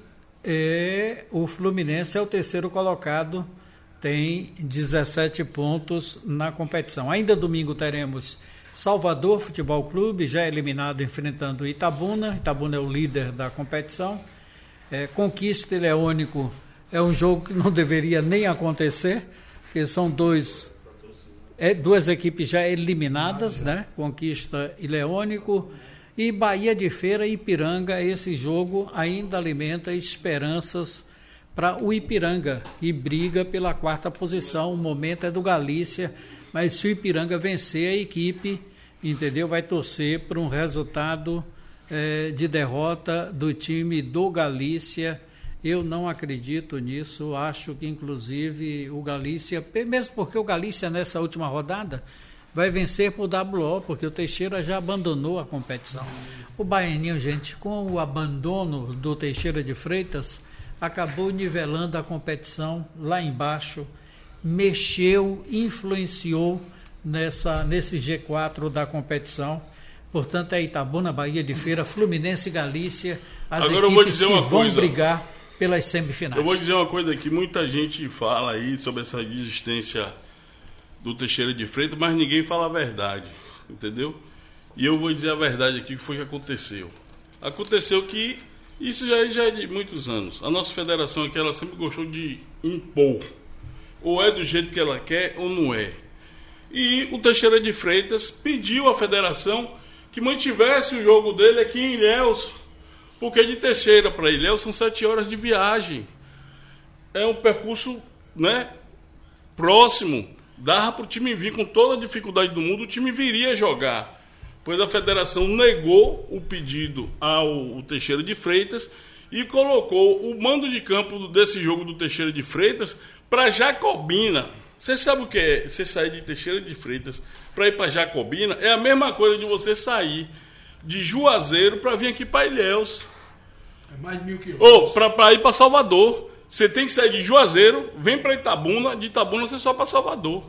é, o Fluminense é o terceiro colocado, tem dezessete pontos na competição. Ainda domingo teremos Salvador Futebol Clube, já eliminado, enfrentando Itabuna. Itabuna é o líder da competição. É, Conquista e Leônico é um jogo que não deveria nem acontecer, porque são dois, é, duas equipes já eliminadas, né? Conquista e Leônico. E Bahia de Feira e Ipiranga, esse jogo ainda alimenta esperanças para o Ipiranga, que briga pela quarta posição. O momento é do Galícia, mas se o Ipiranga vencer, a equipe, entendeu, vai torcer por um resultado eh, de derrota do time do Galícia. Eu não acredito nisso, acho que inclusive o Galícia, mesmo porque o Galícia nessa última rodada vai vencer por W O, porque o Teixeira já abandonou a competição. O Baianinho, gente, com o abandono do Teixeira de Freitas, acabou nivelando a competição lá embaixo, mexeu, influenciou nessa, nesse G quatro da competição. Portanto, é Itabuna, Bahia de Feira, Fluminense e Galícia, as Agora eu vou equipes dizer que uma vão coisa. brigar pelas semifinais. Eu vou dizer uma coisa aqui, muita gente fala aí sobre essa desistência do Teixeira de Freitas, mas ninguém fala a verdade, entendeu? E eu vou dizer a verdade aqui, o que foi que aconteceu. Aconteceu que, isso já é, já é de muitos anos, a nossa federação aqui, ela sempre gostou de impor. Ou é do jeito que ela quer, ou não é. E o Teixeira de Freitas pediu à federação que mantivesse o jogo dele aqui em Ilhéus, porque de Teixeira para Ilhéus são sete horas de viagem. É um percurso, né, próximo. Dava para o time vir com toda a dificuldade do mundo, o time viria jogar. Pois a federação negou o pedido ao Teixeira de Freitas e colocou o mando de campo desse jogo do Teixeira de Freitas para Jacobina. Você sabe o que é você sair de Teixeira de Freitas para ir para Jacobina? É a mesma coisa de você sair de Juazeiro para vir aqui para Ilhéus. É mais de mil quilômetros. Ou para ir para Salvador. Você tem que sair de Juazeiro, vem para Itabuna, de Itabuna você só para Salvador.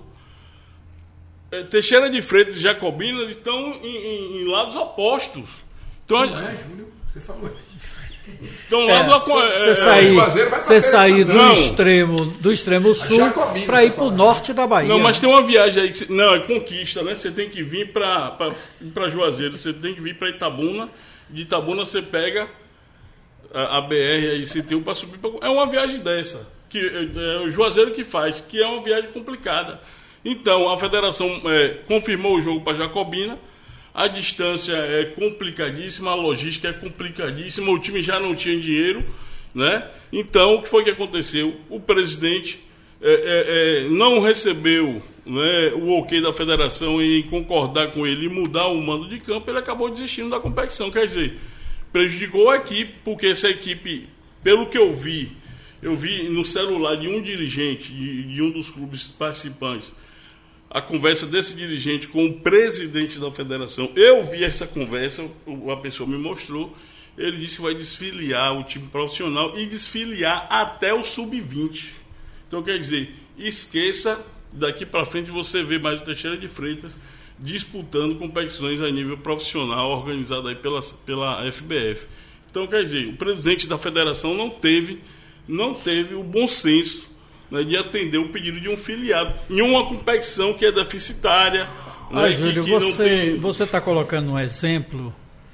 É, Teixeira de Freitas e Jacobina estão em, em, em lados opostos. Então, Não é, Júlio? Você falou. então lados opo- Você é, sair, Juazeiro vai pra você Feira de sair do Santana. extremo, do extremo sul Jacobina, para você ir para o fala. norte da Bahia. Não, mas tem uma viagem aí que você, não, é conquista, né? Você tem que vir para para Juazeiro, você tem que vir para Itabuna. De Itabuna você pega a, a B R aí, você tem um para subir pra, é uma viagem dessa que é, é o Juazeiro que faz, que é uma viagem complicada. Então a federação é, confirmou o jogo para Jacobina. A distância é complicadíssima, a logística é complicadíssima, o time já não tinha dinheiro, né? Então, o que foi que aconteceu? O presidente é, é, é, não recebeu, né, o ok da federação em concordar com ele e mudar o mando de campo, ele acabou desistindo da competição. Quer dizer, prejudicou a equipe, porque essa equipe, pelo que eu vi, eu vi no celular de um dirigente, de, de um dos clubes participantes, a conversa desse dirigente com o presidente da federação. Eu vi essa conversa, a pessoa me mostrou, ele disse que vai desfiliar o time profissional e desfiliar até o sub vinte. Então, quer dizer, esqueça, daqui para frente você vê mais o Teixeira de Freitas disputando competições a nível profissional organizada aí pela, pela F B F. Então, quer dizer, o presidente da federação não teve, não teve o bom senso, né, de atender o pedido de um filiado em uma competição que é deficitária. Ah, né, Júlio, que, que você tem... você está colocando um exemplo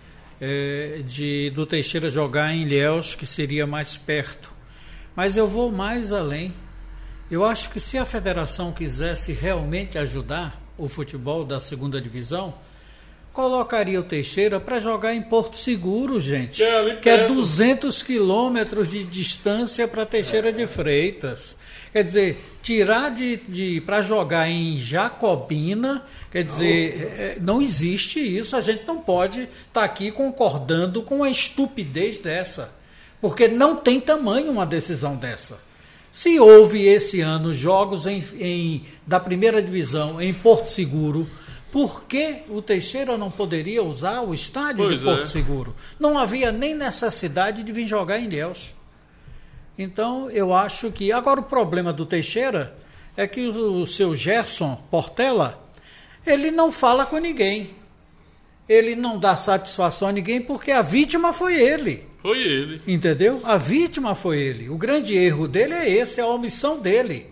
é, de, do Teixeira jogar em Ilhéus, que seria mais perto. Mas eu vou mais além. Eu acho que se a federação quisesse realmente ajudar o futebol da segunda divisão, colocaria o Teixeira para jogar em Porto Seguro, gente, que é, que é duzentos quilômetros de distância para Teixeira é. de Freitas. Quer dizer, tirar de, de para jogar em Jacobina, quer dizer, não. não existe isso. A gente não pode estar tá aqui concordando com uma estupidez dessa, porque não tem tamanho uma decisão dessa. Se houve esse ano jogos em, em, da primeira divisão em Porto Seguro, por que o Teixeira não poderia usar o estádio pois de Porto é. Seguro? Não havia nem necessidade de vir jogar em Ilhéus. Então, eu acho que... Agora, o problema do Teixeira é que o, o seu Gerson Portela, ele não fala com ninguém. Ele não dá satisfação a ninguém porque a vítima foi ele. Foi ele. Entendeu? A vítima foi ele. O grande erro dele é esse, é a omissão dele.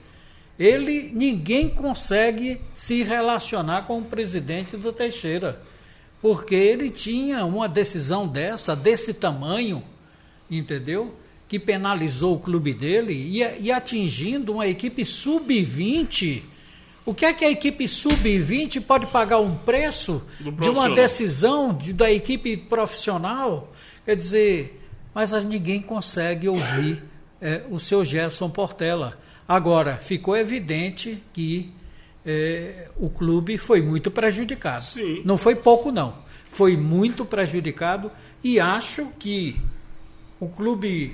Ele, ninguém consegue se relacionar com o presidente do Teixeira, porque ele tinha uma decisão dessa, desse tamanho, entendeu? Que penalizou o clube dele e, e atingindo uma equipe sub vinte. O que é que a equipe sub vinte pode pagar um preço de uma decisão de, da equipe profissional? Quer dizer... Mas ninguém consegue ouvir é, o seu Gerson Portela. Agora, ficou evidente que é, o clube foi muito prejudicado. Sim. Não foi pouco, não. Foi muito prejudicado e acho que o clube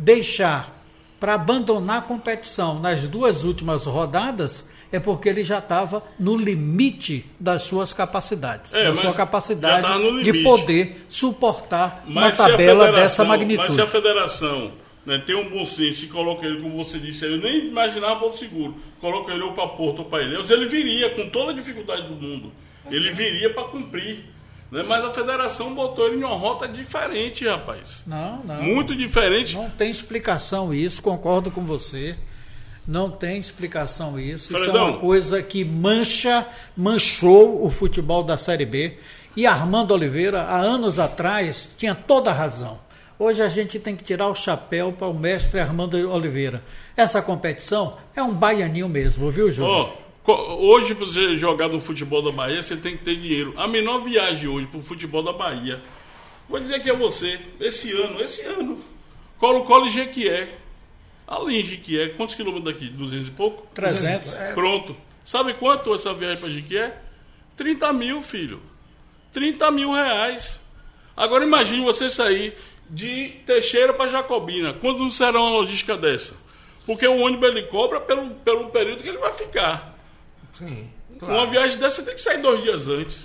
deixar para abandonar a competição nas duas últimas rodadas é porque ele já estava no limite das suas capacidades, é, da sua capacidade de poder suportar mas uma tabela dessa magnitude. Mas se a federação, né, tem um bom senso e coloca ele, como você disse, eu nem imaginava Porto Seguro, coloca ele ou para Porto ou para Ilhéus, ele viria com toda a dificuldade do mundo, ele viria para cumprir. Né, mas a federação botou ele em uma rota diferente, rapaz. Não, não. Muito diferente. Não tem explicação isso, concordo com você. Não tem explicação isso. Fredão. Isso é uma coisa que mancha, manchou o futebol da Série B. E Armando Oliveira, há anos atrás, tinha toda a razão. Hoje a gente tem que tirar o chapéu para o mestre Armando Oliveira. Essa competição é um baianinho mesmo, viu, Júlio? Oh, hoje, para você jogar no futebol da Bahia, você tem que ter dinheiro. A menor viagem hoje para o futebol da Bahia, vou dizer aqui a você, esse ano, esse ano, Colo-Colo e Jequié. Ali em Jequié, quantos quilômetros daqui? duzentos e pouco? trezentos. Pronto. Sabe quanto essa viagem para Jequié? trinta mil, filho. trinta mil reais. Agora imagine você sair de Teixeira para Jacobina. Quando não será uma logística dessa? Porque o ônibus ele cobra pelo, pelo período que ele vai ficar. Sim, claro. Uma viagem dessa você tem que sair dois dias antes.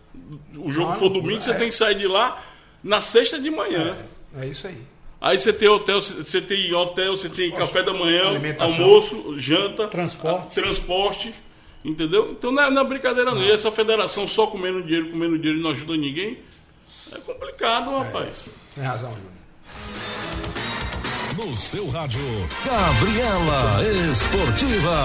O jogo Não, for domingo, é. Você tem que sair de lá na sexta de manhã. É, é isso aí. Aí você tem hotel, você tem hotel, você tem café da manhã, almoço, janta, transporte, transporte, entendeu? Então não é, não é brincadeira não. E essa federação só comendo dinheiro, comendo dinheiro e não ajuda ninguém, é complicado, é, rapaz. Tem razão, Júnior. No seu rádio, Gabriela Esportiva.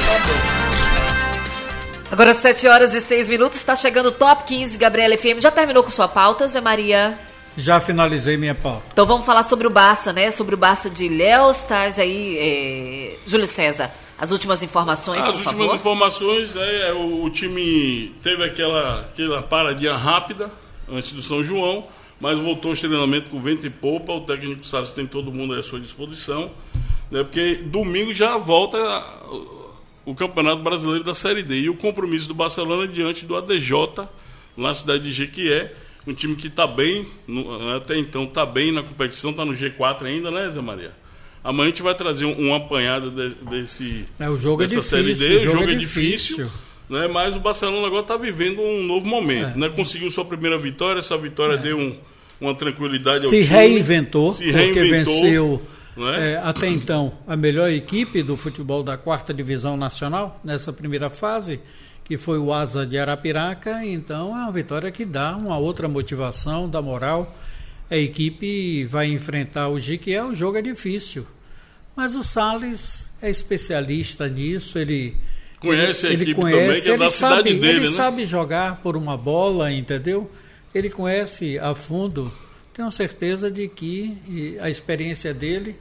Agora sete horas e seis minutos, está chegando o Top quinze Gabriela F M. Já terminou com sua pauta, Zé Maria? Já finalizei minha pauta. Então vamos falar sobre o Barça, né? Sobre o Barça de Ilhéus, traz aí, é... Júlio César, as últimas informações, ah, por As favor. últimas informações, é, o, o time teve aquela, aquela paradinha rápida antes do São João, mas voltou ao treinamento com vento e popa. O técnico Salles tem todo mundo à sua disposição, né? Porque domingo já volta o Campeonato Brasileiro da Série D e o compromisso do Barcelona diante do A D J, na cidade de Jequié. Um time que está bem, no, até então está bem na competição, está no G quatro ainda, né, Zé Maria? Amanhã a gente vai trazer um, um apanhado de, desse, é, o jogo dessa é difícil, Série D. O jogo, jogo é é difícil, difícil. Né, mas o Barcelona agora está vivendo um novo momento. É. Né? Conseguiu sua primeira vitória, essa vitória é. deu, um, uma tranquilidade ao se time. Reinventou, se porque reinventou, venceu né? é, até então a melhor equipe do futebol da quarta divisão nacional nessa primeira fase, que foi o Asa de Arapiraca. Então é uma vitória que dá uma outra motivação, dá moral. A equipe vai enfrentar o Jequié, o jogo é difícil, mas o Salles é especialista nisso, ele conhece ele, a equipe ele conhece, também, que é da sabe, cidade dele, ele né? sabe jogar por uma bola, entendeu? Ele conhece a fundo. Tenho certeza de que a experiência dele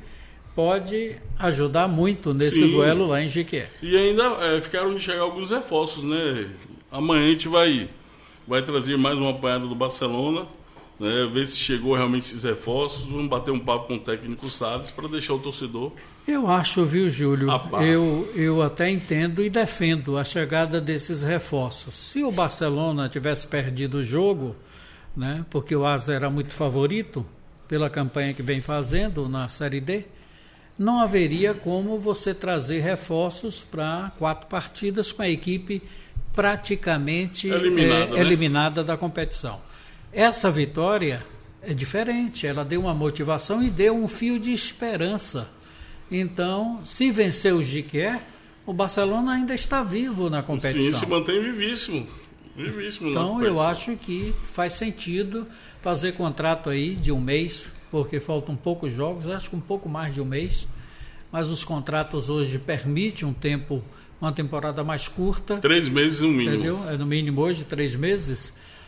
pode ajudar muito nesse Sim. duelo lá em Jequié. E ainda é, ficaram de chegar alguns reforços, né? Amanhã a gente vai, vai trazer mais uma apanhada do Barcelona, né? Ver se chegou realmente esses reforços. Vamos bater um papo com o técnico Salles para deixar o torcedor. Eu acho, viu, Júlio? Ah, eu, eu até entendo e defendo a chegada desses reforços. Se o Barcelona tivesse perdido o jogo, né, porque o Asa era muito favorito pela campanha que vem fazendo na Série D, não haveria como você trazer reforços para quatro partidas com a equipe praticamente eliminada, é, né? eliminada da competição. Essa vitória é diferente, ela deu uma motivação e deu um fio de esperança. Então, se vencer o Jequié, o Barcelona ainda está vivo na competição. Sim, se mantém vivíssimo. vivíssimo então, eu acho que faz sentido fazer contrato aí de um mês, porque faltam poucos jogos, acho que um pouco mais de um mês, mas os contratos hoje permitem um tempo, uma temporada mais curta. Três meses no mínimo. Entendeu? É no mínimo hoje, três meses.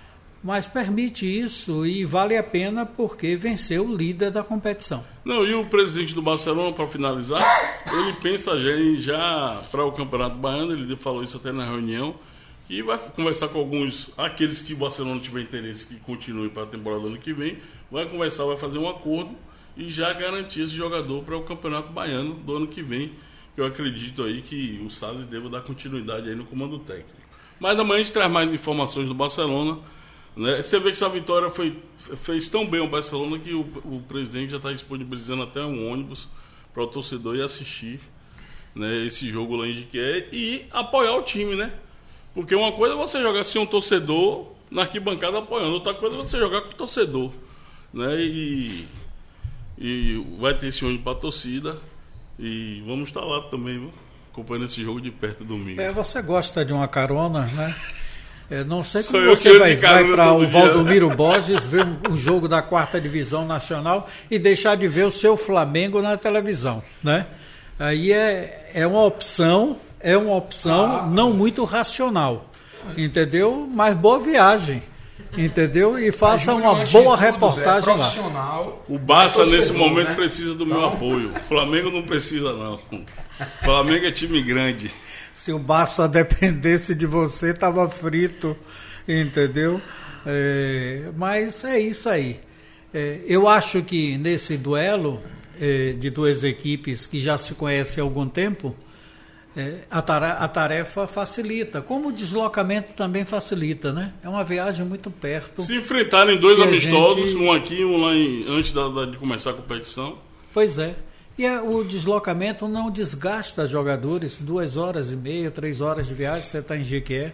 Mas permite isso e vale a pena porque venceu o líder da competição. Não, e o presidente do Barcelona, para finalizar, ele pensa já, em, já para o Campeonato Baiano, ele falou isso até na reunião, e vai conversar com alguns, aqueles que o Barcelona tiver interesse que continuem para a temporada do ano que vem, vai conversar, vai fazer um acordo e já garantir esse jogador para o Campeonato Baiano do ano que vem. Eu acredito aí que o Salles deva dar continuidade aí no comando técnico. Mas amanhã a gente traz mais informações do Barcelona. Né? Você vê que essa vitória foi, fez tão bem o Barcelona que o, o presidente já está disponibilizando até um ônibus para o torcedor ir assistir, né, esse jogo lá em Jequié e apoiar o time, né? Porque uma coisa é você jogar sem um torcedor na arquibancada apoiando, outra coisa é você jogar com o torcedor, né? E, e vai ter esse ônibus para a torcida e vamos estar lá também, viu? Acompanhando esse jogo de perto domingo. É, você gosta de uma carona, né? Eu não sei como Sou você vai, vai para o dia, Valdomiro né? Borges ver um, um jogo da quarta divisão nacional e deixar de ver o seu Flamengo na televisão, né? Aí é, é uma opção, é uma opção ah, não muito racional, entendeu? Mas boa viagem, entendeu? E faça uma boa reportagem é lá. O Barça é nesse momento né? precisa do então... meu apoio. O Flamengo não precisa não. O Flamengo é time grande. Se o Barça dependesse de você, estava frito, entendeu? É, mas é isso aí. É, eu acho que nesse duelo é, de duas equipes que já se conhecem há algum tempo, é, a, tarefa, a tarefa facilita, como o deslocamento também facilita, né? É uma viagem muito perto. Se enfrentarem dois amistosos, gente... um aqui e um lá em, antes da, da, de começar a competição. Pois é. E é, o deslocamento não desgasta jogadores, duas horas e meia, três horas de viagem, você está em Jequié.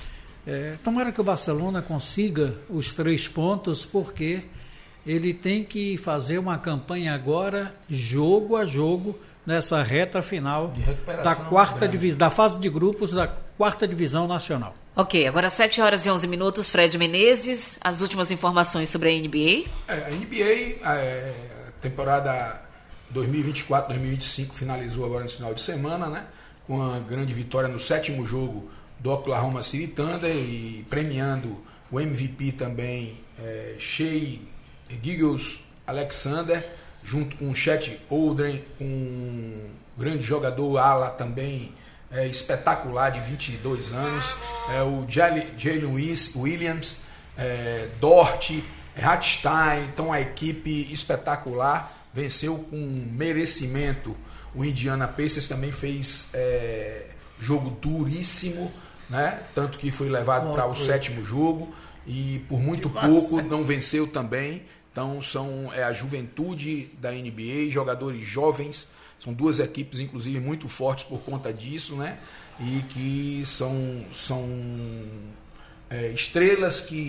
É, tomara que o Barcelona consiga os três pontos, porque ele tem que fazer uma campanha agora, jogo a jogo, nessa reta final da quarta divisão, da fase de grupos da quarta divisão nacional. Ok, agora sete horas e onze minutos, Fred Menezes, as últimas informações sobre a N B A. É, a N B A, é, temporada dois mil e vinte e quatro, dois mil e vinte e cinco finalizou agora nesse final de semana, né? Com uma grande vitória no sétimo jogo do Oklahoma City Thunder e premiando o M V P também, é, Shai Gilgeous-Alexander, junto com o Chet Holmgren, um grande jogador ala também é, espetacular de vinte e dois anos, é, o Jalen Williams, é, Dort, Hartenstein, então a equipe espetacular. Venceu com merecimento. O Indiana Pacers também fez é, jogo duríssimo, né? Tanto que foi levado para o sétimo jogo e por muito pouco não venceu também. Então são é a juventude da N B A, jogadores jovens, são duas equipes inclusive muito fortes por conta disso, né? E que são, são é, estrelas que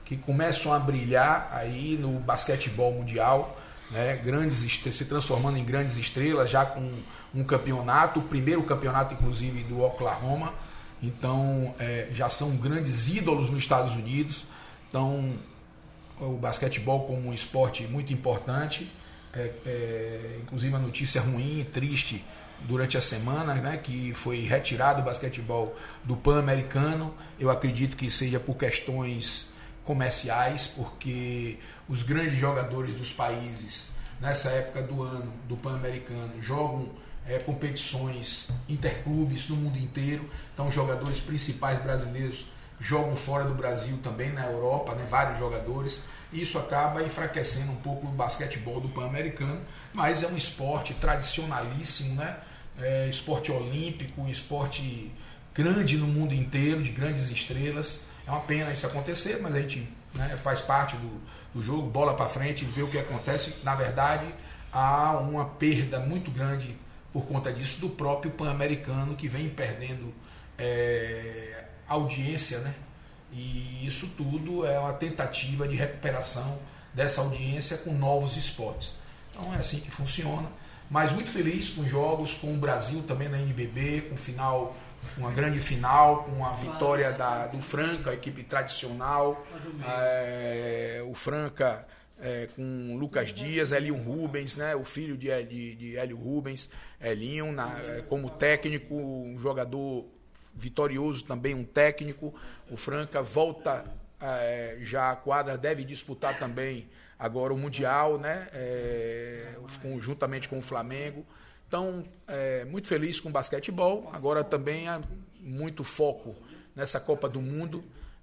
que começam a brilhar aí no basquetebol mundial, né? Grandes, se transformando em grandes estrelas, já com um campeonato, o primeiro campeonato inclusive do Oklahoma. Então é, já são grandes ídolos nos Estados Unidos. Então o basquetebol como um esporte muito importante, é, é, inclusive a notícia ruim e triste durante a semana, né, que foi retirado o basquetebol do Pan-Americano. Eu acredito que seja por questões comerciais, porque os grandes jogadores dos países nessa época do ano do Pan-Americano jogam é, competições interclubes no mundo inteiro. Então os jogadores principais brasileiros jogam fora do Brasil também, na Europa, né, vários jogadores. Isso acaba enfraquecendo um pouco o basquetebol do Pan-Americano, mas é um esporte tradicionalíssimo, né? É esporte olímpico, esporte grande no mundo inteiro, de grandes estrelas. É uma pena isso acontecer, mas a gente, né, faz parte do, do jogo, bola para frente, vê o que acontece. Na verdade, há uma perda muito grande por conta disso do próprio Pan-Americano, que vem perdendo é, audiência, né? E isso tudo é uma tentativa de recuperação dessa audiência com novos esportes. Então é assim que funciona. Mas muito feliz com jogos, com o Brasil também na N B B, com final, uma grande final, com a vitória da, do Franca, a equipe tradicional. É, o Franca é, com Lucas Dias, Elinho Rubens, né, o filho de, de, de Hélio Rubens, Elinho, na, como técnico, um jogador vitorioso também, um técnico. O Franca volta é, já à quadra, deve disputar também agora o Mundial, né? É, juntamente com o Flamengo. Então, é, muito feliz com o basquetebol. Agora também há muito foco nessa Copa do Mundo.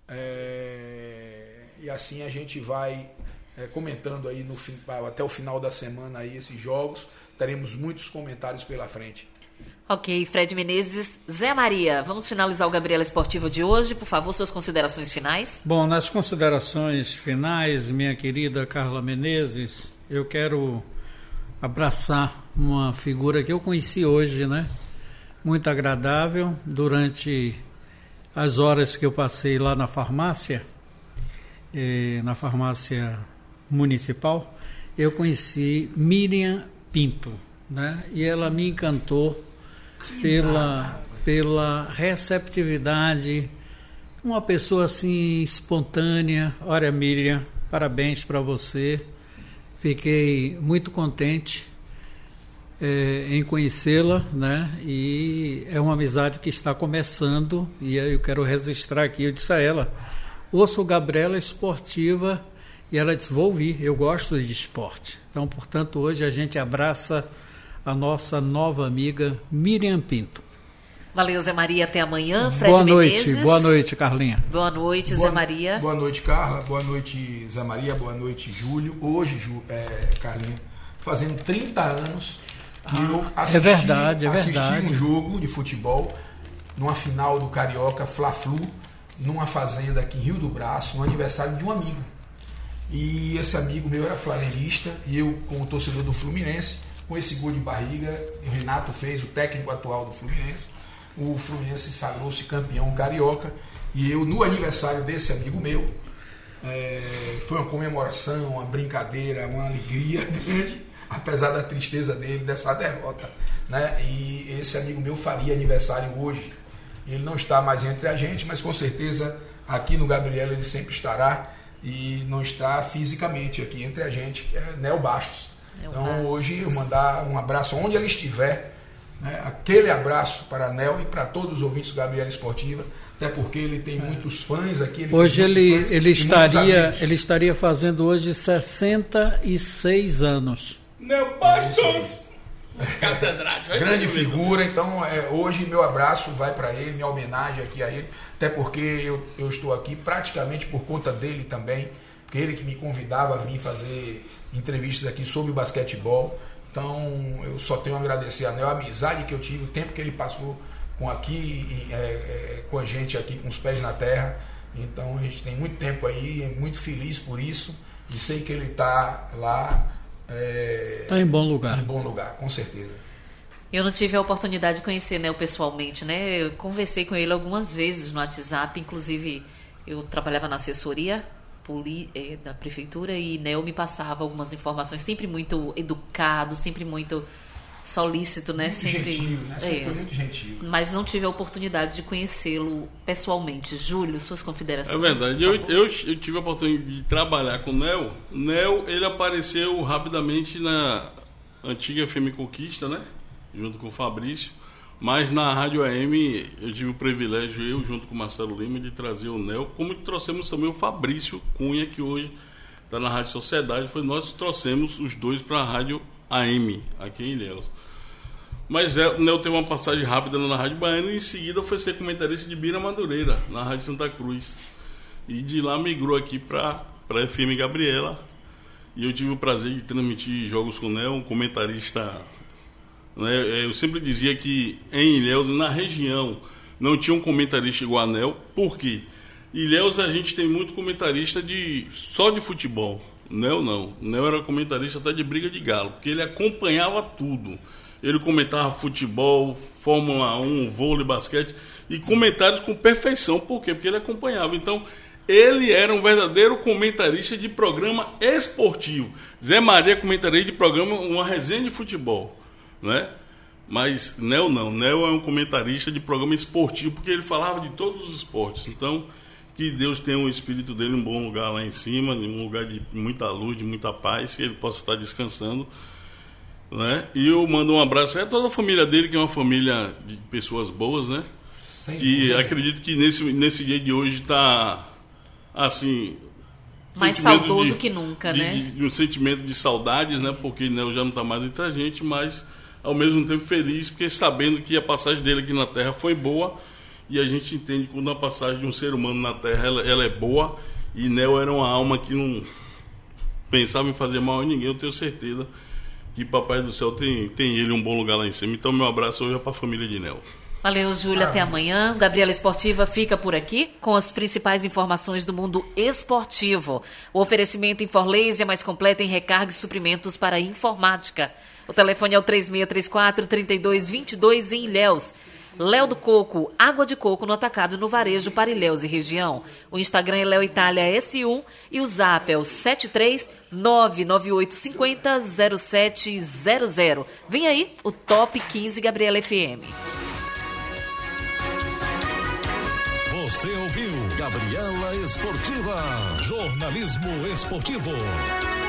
É, e assim a gente vai é, comentando aí no, até o final da semana aí esses jogos. Teremos muitos comentários pela frente. Ok, Fred Menezes. Zé Maria, vamos finalizar o Gabriela Esportiva de hoje. Por favor, suas considerações finais. Bom, nas considerações finais, minha querida Carla Menezes, eu quero abraçar uma figura que eu conheci hoje, né? Muito agradável. Durante as horas que eu passei lá na farmácia, eh, na farmácia municipal, eu conheci Miriam Pinto, né? E ela me encantou pela, pela receptividade, uma pessoa assim espontânea. Olha, Miriam, parabéns para você. Fiquei muito contente é, em conhecê-la, né? E é uma amizade que está começando, e eu quero registrar aqui. Eu disse a ela: ouço Gabriela Esportiva, e ela disse: vou ouvir, eu gosto de esporte. Então, portanto, hoje a gente abraça a nossa nova amiga Miriam Pinto. Valeu, Zé Maria. Até amanhã. Fred Boa noite, Menezes. boa noite, Carlinha. Boa noite, Boa, Zé Maria. Boa noite, Carla. Boa noite, Zé Maria. Boa noite, Júlio. Hoje, Ju, é, Carlinha, fazendo trinta anos, ah, eu assisti, é verdade, é assisti verdade. um jogo de futebol numa final do Carioca, Fla-Flu, numa fazenda aqui em Rio do Braço, no aniversário de um amigo. E esse amigo meu era flamenguista, e eu, como torcedor do Fluminense, com esse gol de barriga, o Renato fez, o técnico atual do Fluminense, o Fluminense sagrou-se campeão carioca, e eu, no aniversário desse amigo meu, é, foi uma comemoração, uma brincadeira, uma alegria grande, apesar da tristeza dele, dessa derrota, né? E esse amigo meu faria aniversário hoje. Ele não está mais entre a gente, mas com certeza aqui no Gabriela ele sempre estará, e não está fisicamente aqui entre a gente, é Nel Bastos. Então Bastos. Hoje eu mandar um abraço onde ele estiver, né? Aquele abraço para Nel e para todos os ouvintes do Gabriela Esportiva, até porque ele tem é. muitos fãs aqui. Ele hoje ele, ele, estaria, ele estaria fazendo hoje sessenta e seis anos. Nel Bastos! É grande figura. Então é, hoje meu abraço vai para ele, minha homenagem aqui a ele, até porque eu, eu estou aqui praticamente por conta dele também, porque ele que me convidava a vir fazer entrevistas aqui sobre o basquetebol. Então eu só tenho a agradecer a Nel, a amizade que eu tive, o tempo que ele passou com aqui, é, é, com a gente aqui, com os pés na terra. Então a gente tem muito tempo aí, é muito feliz por isso, e sei que ele está lá está é, em bom lugar. Em bom lugar, com certeza. Eu não tive a oportunidade de conhecer Nel pessoalmente, né? Eu conversei com ele algumas vezes no WhatsApp, inclusive eu trabalhava na assessoria poli, é, da prefeitura e Nel me passava algumas informações, sempre muito educado, sempre muito solícito, né? Muito sempre, gentil, né? Sempre é, foi muito gentil. Mas não tive a oportunidade de conhecê-lo pessoalmente. Júlio, suas considerações? É verdade. Eu, eu, eu tive a oportunidade de trabalhar com o Nel. Nel, ele apareceu rapidamente na antiga F M Conquista, né? Junto com o Fabrício. Mas na Rádio A M, eu tive o privilégio, eu junto com o Marcelo Lima, de trazer o Nel, como trouxemos também o Fabrício Cunha, que hoje está na Rádio Sociedade. Foi nós que trouxemos os dois para a Rádio A M, aqui em Ilhéus. Mas é, o Nel teve uma passagem rápida na Rádio Baiana e em seguida foi ser comentarista de Bira Madureira, na Rádio Santa Cruz. E de lá migrou aqui para a F M Gabriela. E eu tive o prazer de transmitir jogos com o Nel, um comentarista... Né, eu sempre dizia que em Ilhéus, na região, não tinha um comentarista igual a Nel. Por quê? Ilhéus a gente tem muito comentarista de, só de futebol. Nel não. Nel era comentarista até de briga de galo, porque ele acompanhava tudo. Ele comentava futebol, Fórmula um, vôlei, basquete, e comentários com perfeição. Por quê? Porque ele acompanhava. Então, ele era um verdadeiro comentarista de programa esportivo. Zé Maria comentarista de programa, uma resenha de futebol, né? Mas Nel não. Nel é um comentarista de programa esportivo, porque ele falava de todos os esportes. Então, que Deus tenha o espírito dele em um bom lugar lá em cima, em um lugar de muita luz, de muita paz, que ele possa estar descansando, né? E eu mando um abraço a toda a família dele, que é uma família de pessoas boas, né? Sem que dúvida. Acredito que nesse, nesse dia de hoje está assim, mais saudoso de, que nunca, de, né? De, de um sentimento de saudades, né? Porque Nel já não está mais entre a gente, mas ao mesmo tempo feliz, porque sabendo que a passagem dele aqui na Terra foi boa. E a gente entende que quando a passagem de um ser humano na Terra ela, ela é boa. E Nel era uma alma que não pensava em fazer mal a ninguém. Eu tenho certeza que Papai do Céu tem, tem ele um bom lugar lá em cima. Então meu abraço hoje é para a família de Nel. Valeu, Júlia, até amanhã. Gabriela Esportiva fica por aqui com as principais informações do mundo esportivo. O oferecimento Inforlaser mais completo em recarga e suprimentos para informática. O telefone é o três seis três quatro, três dois dois dois em Ilhéus. Léo do Coco, água de coco no atacado e no varejo para Ilhéus e região. O Instagram é Léo Itália S um e o Zap é o sete três nove nove oito cinco zero zero sete zero zero. Vem aí o Top quinze Gabriela F M. Você ouviu Gabriela Esportiva, jornalismo esportivo.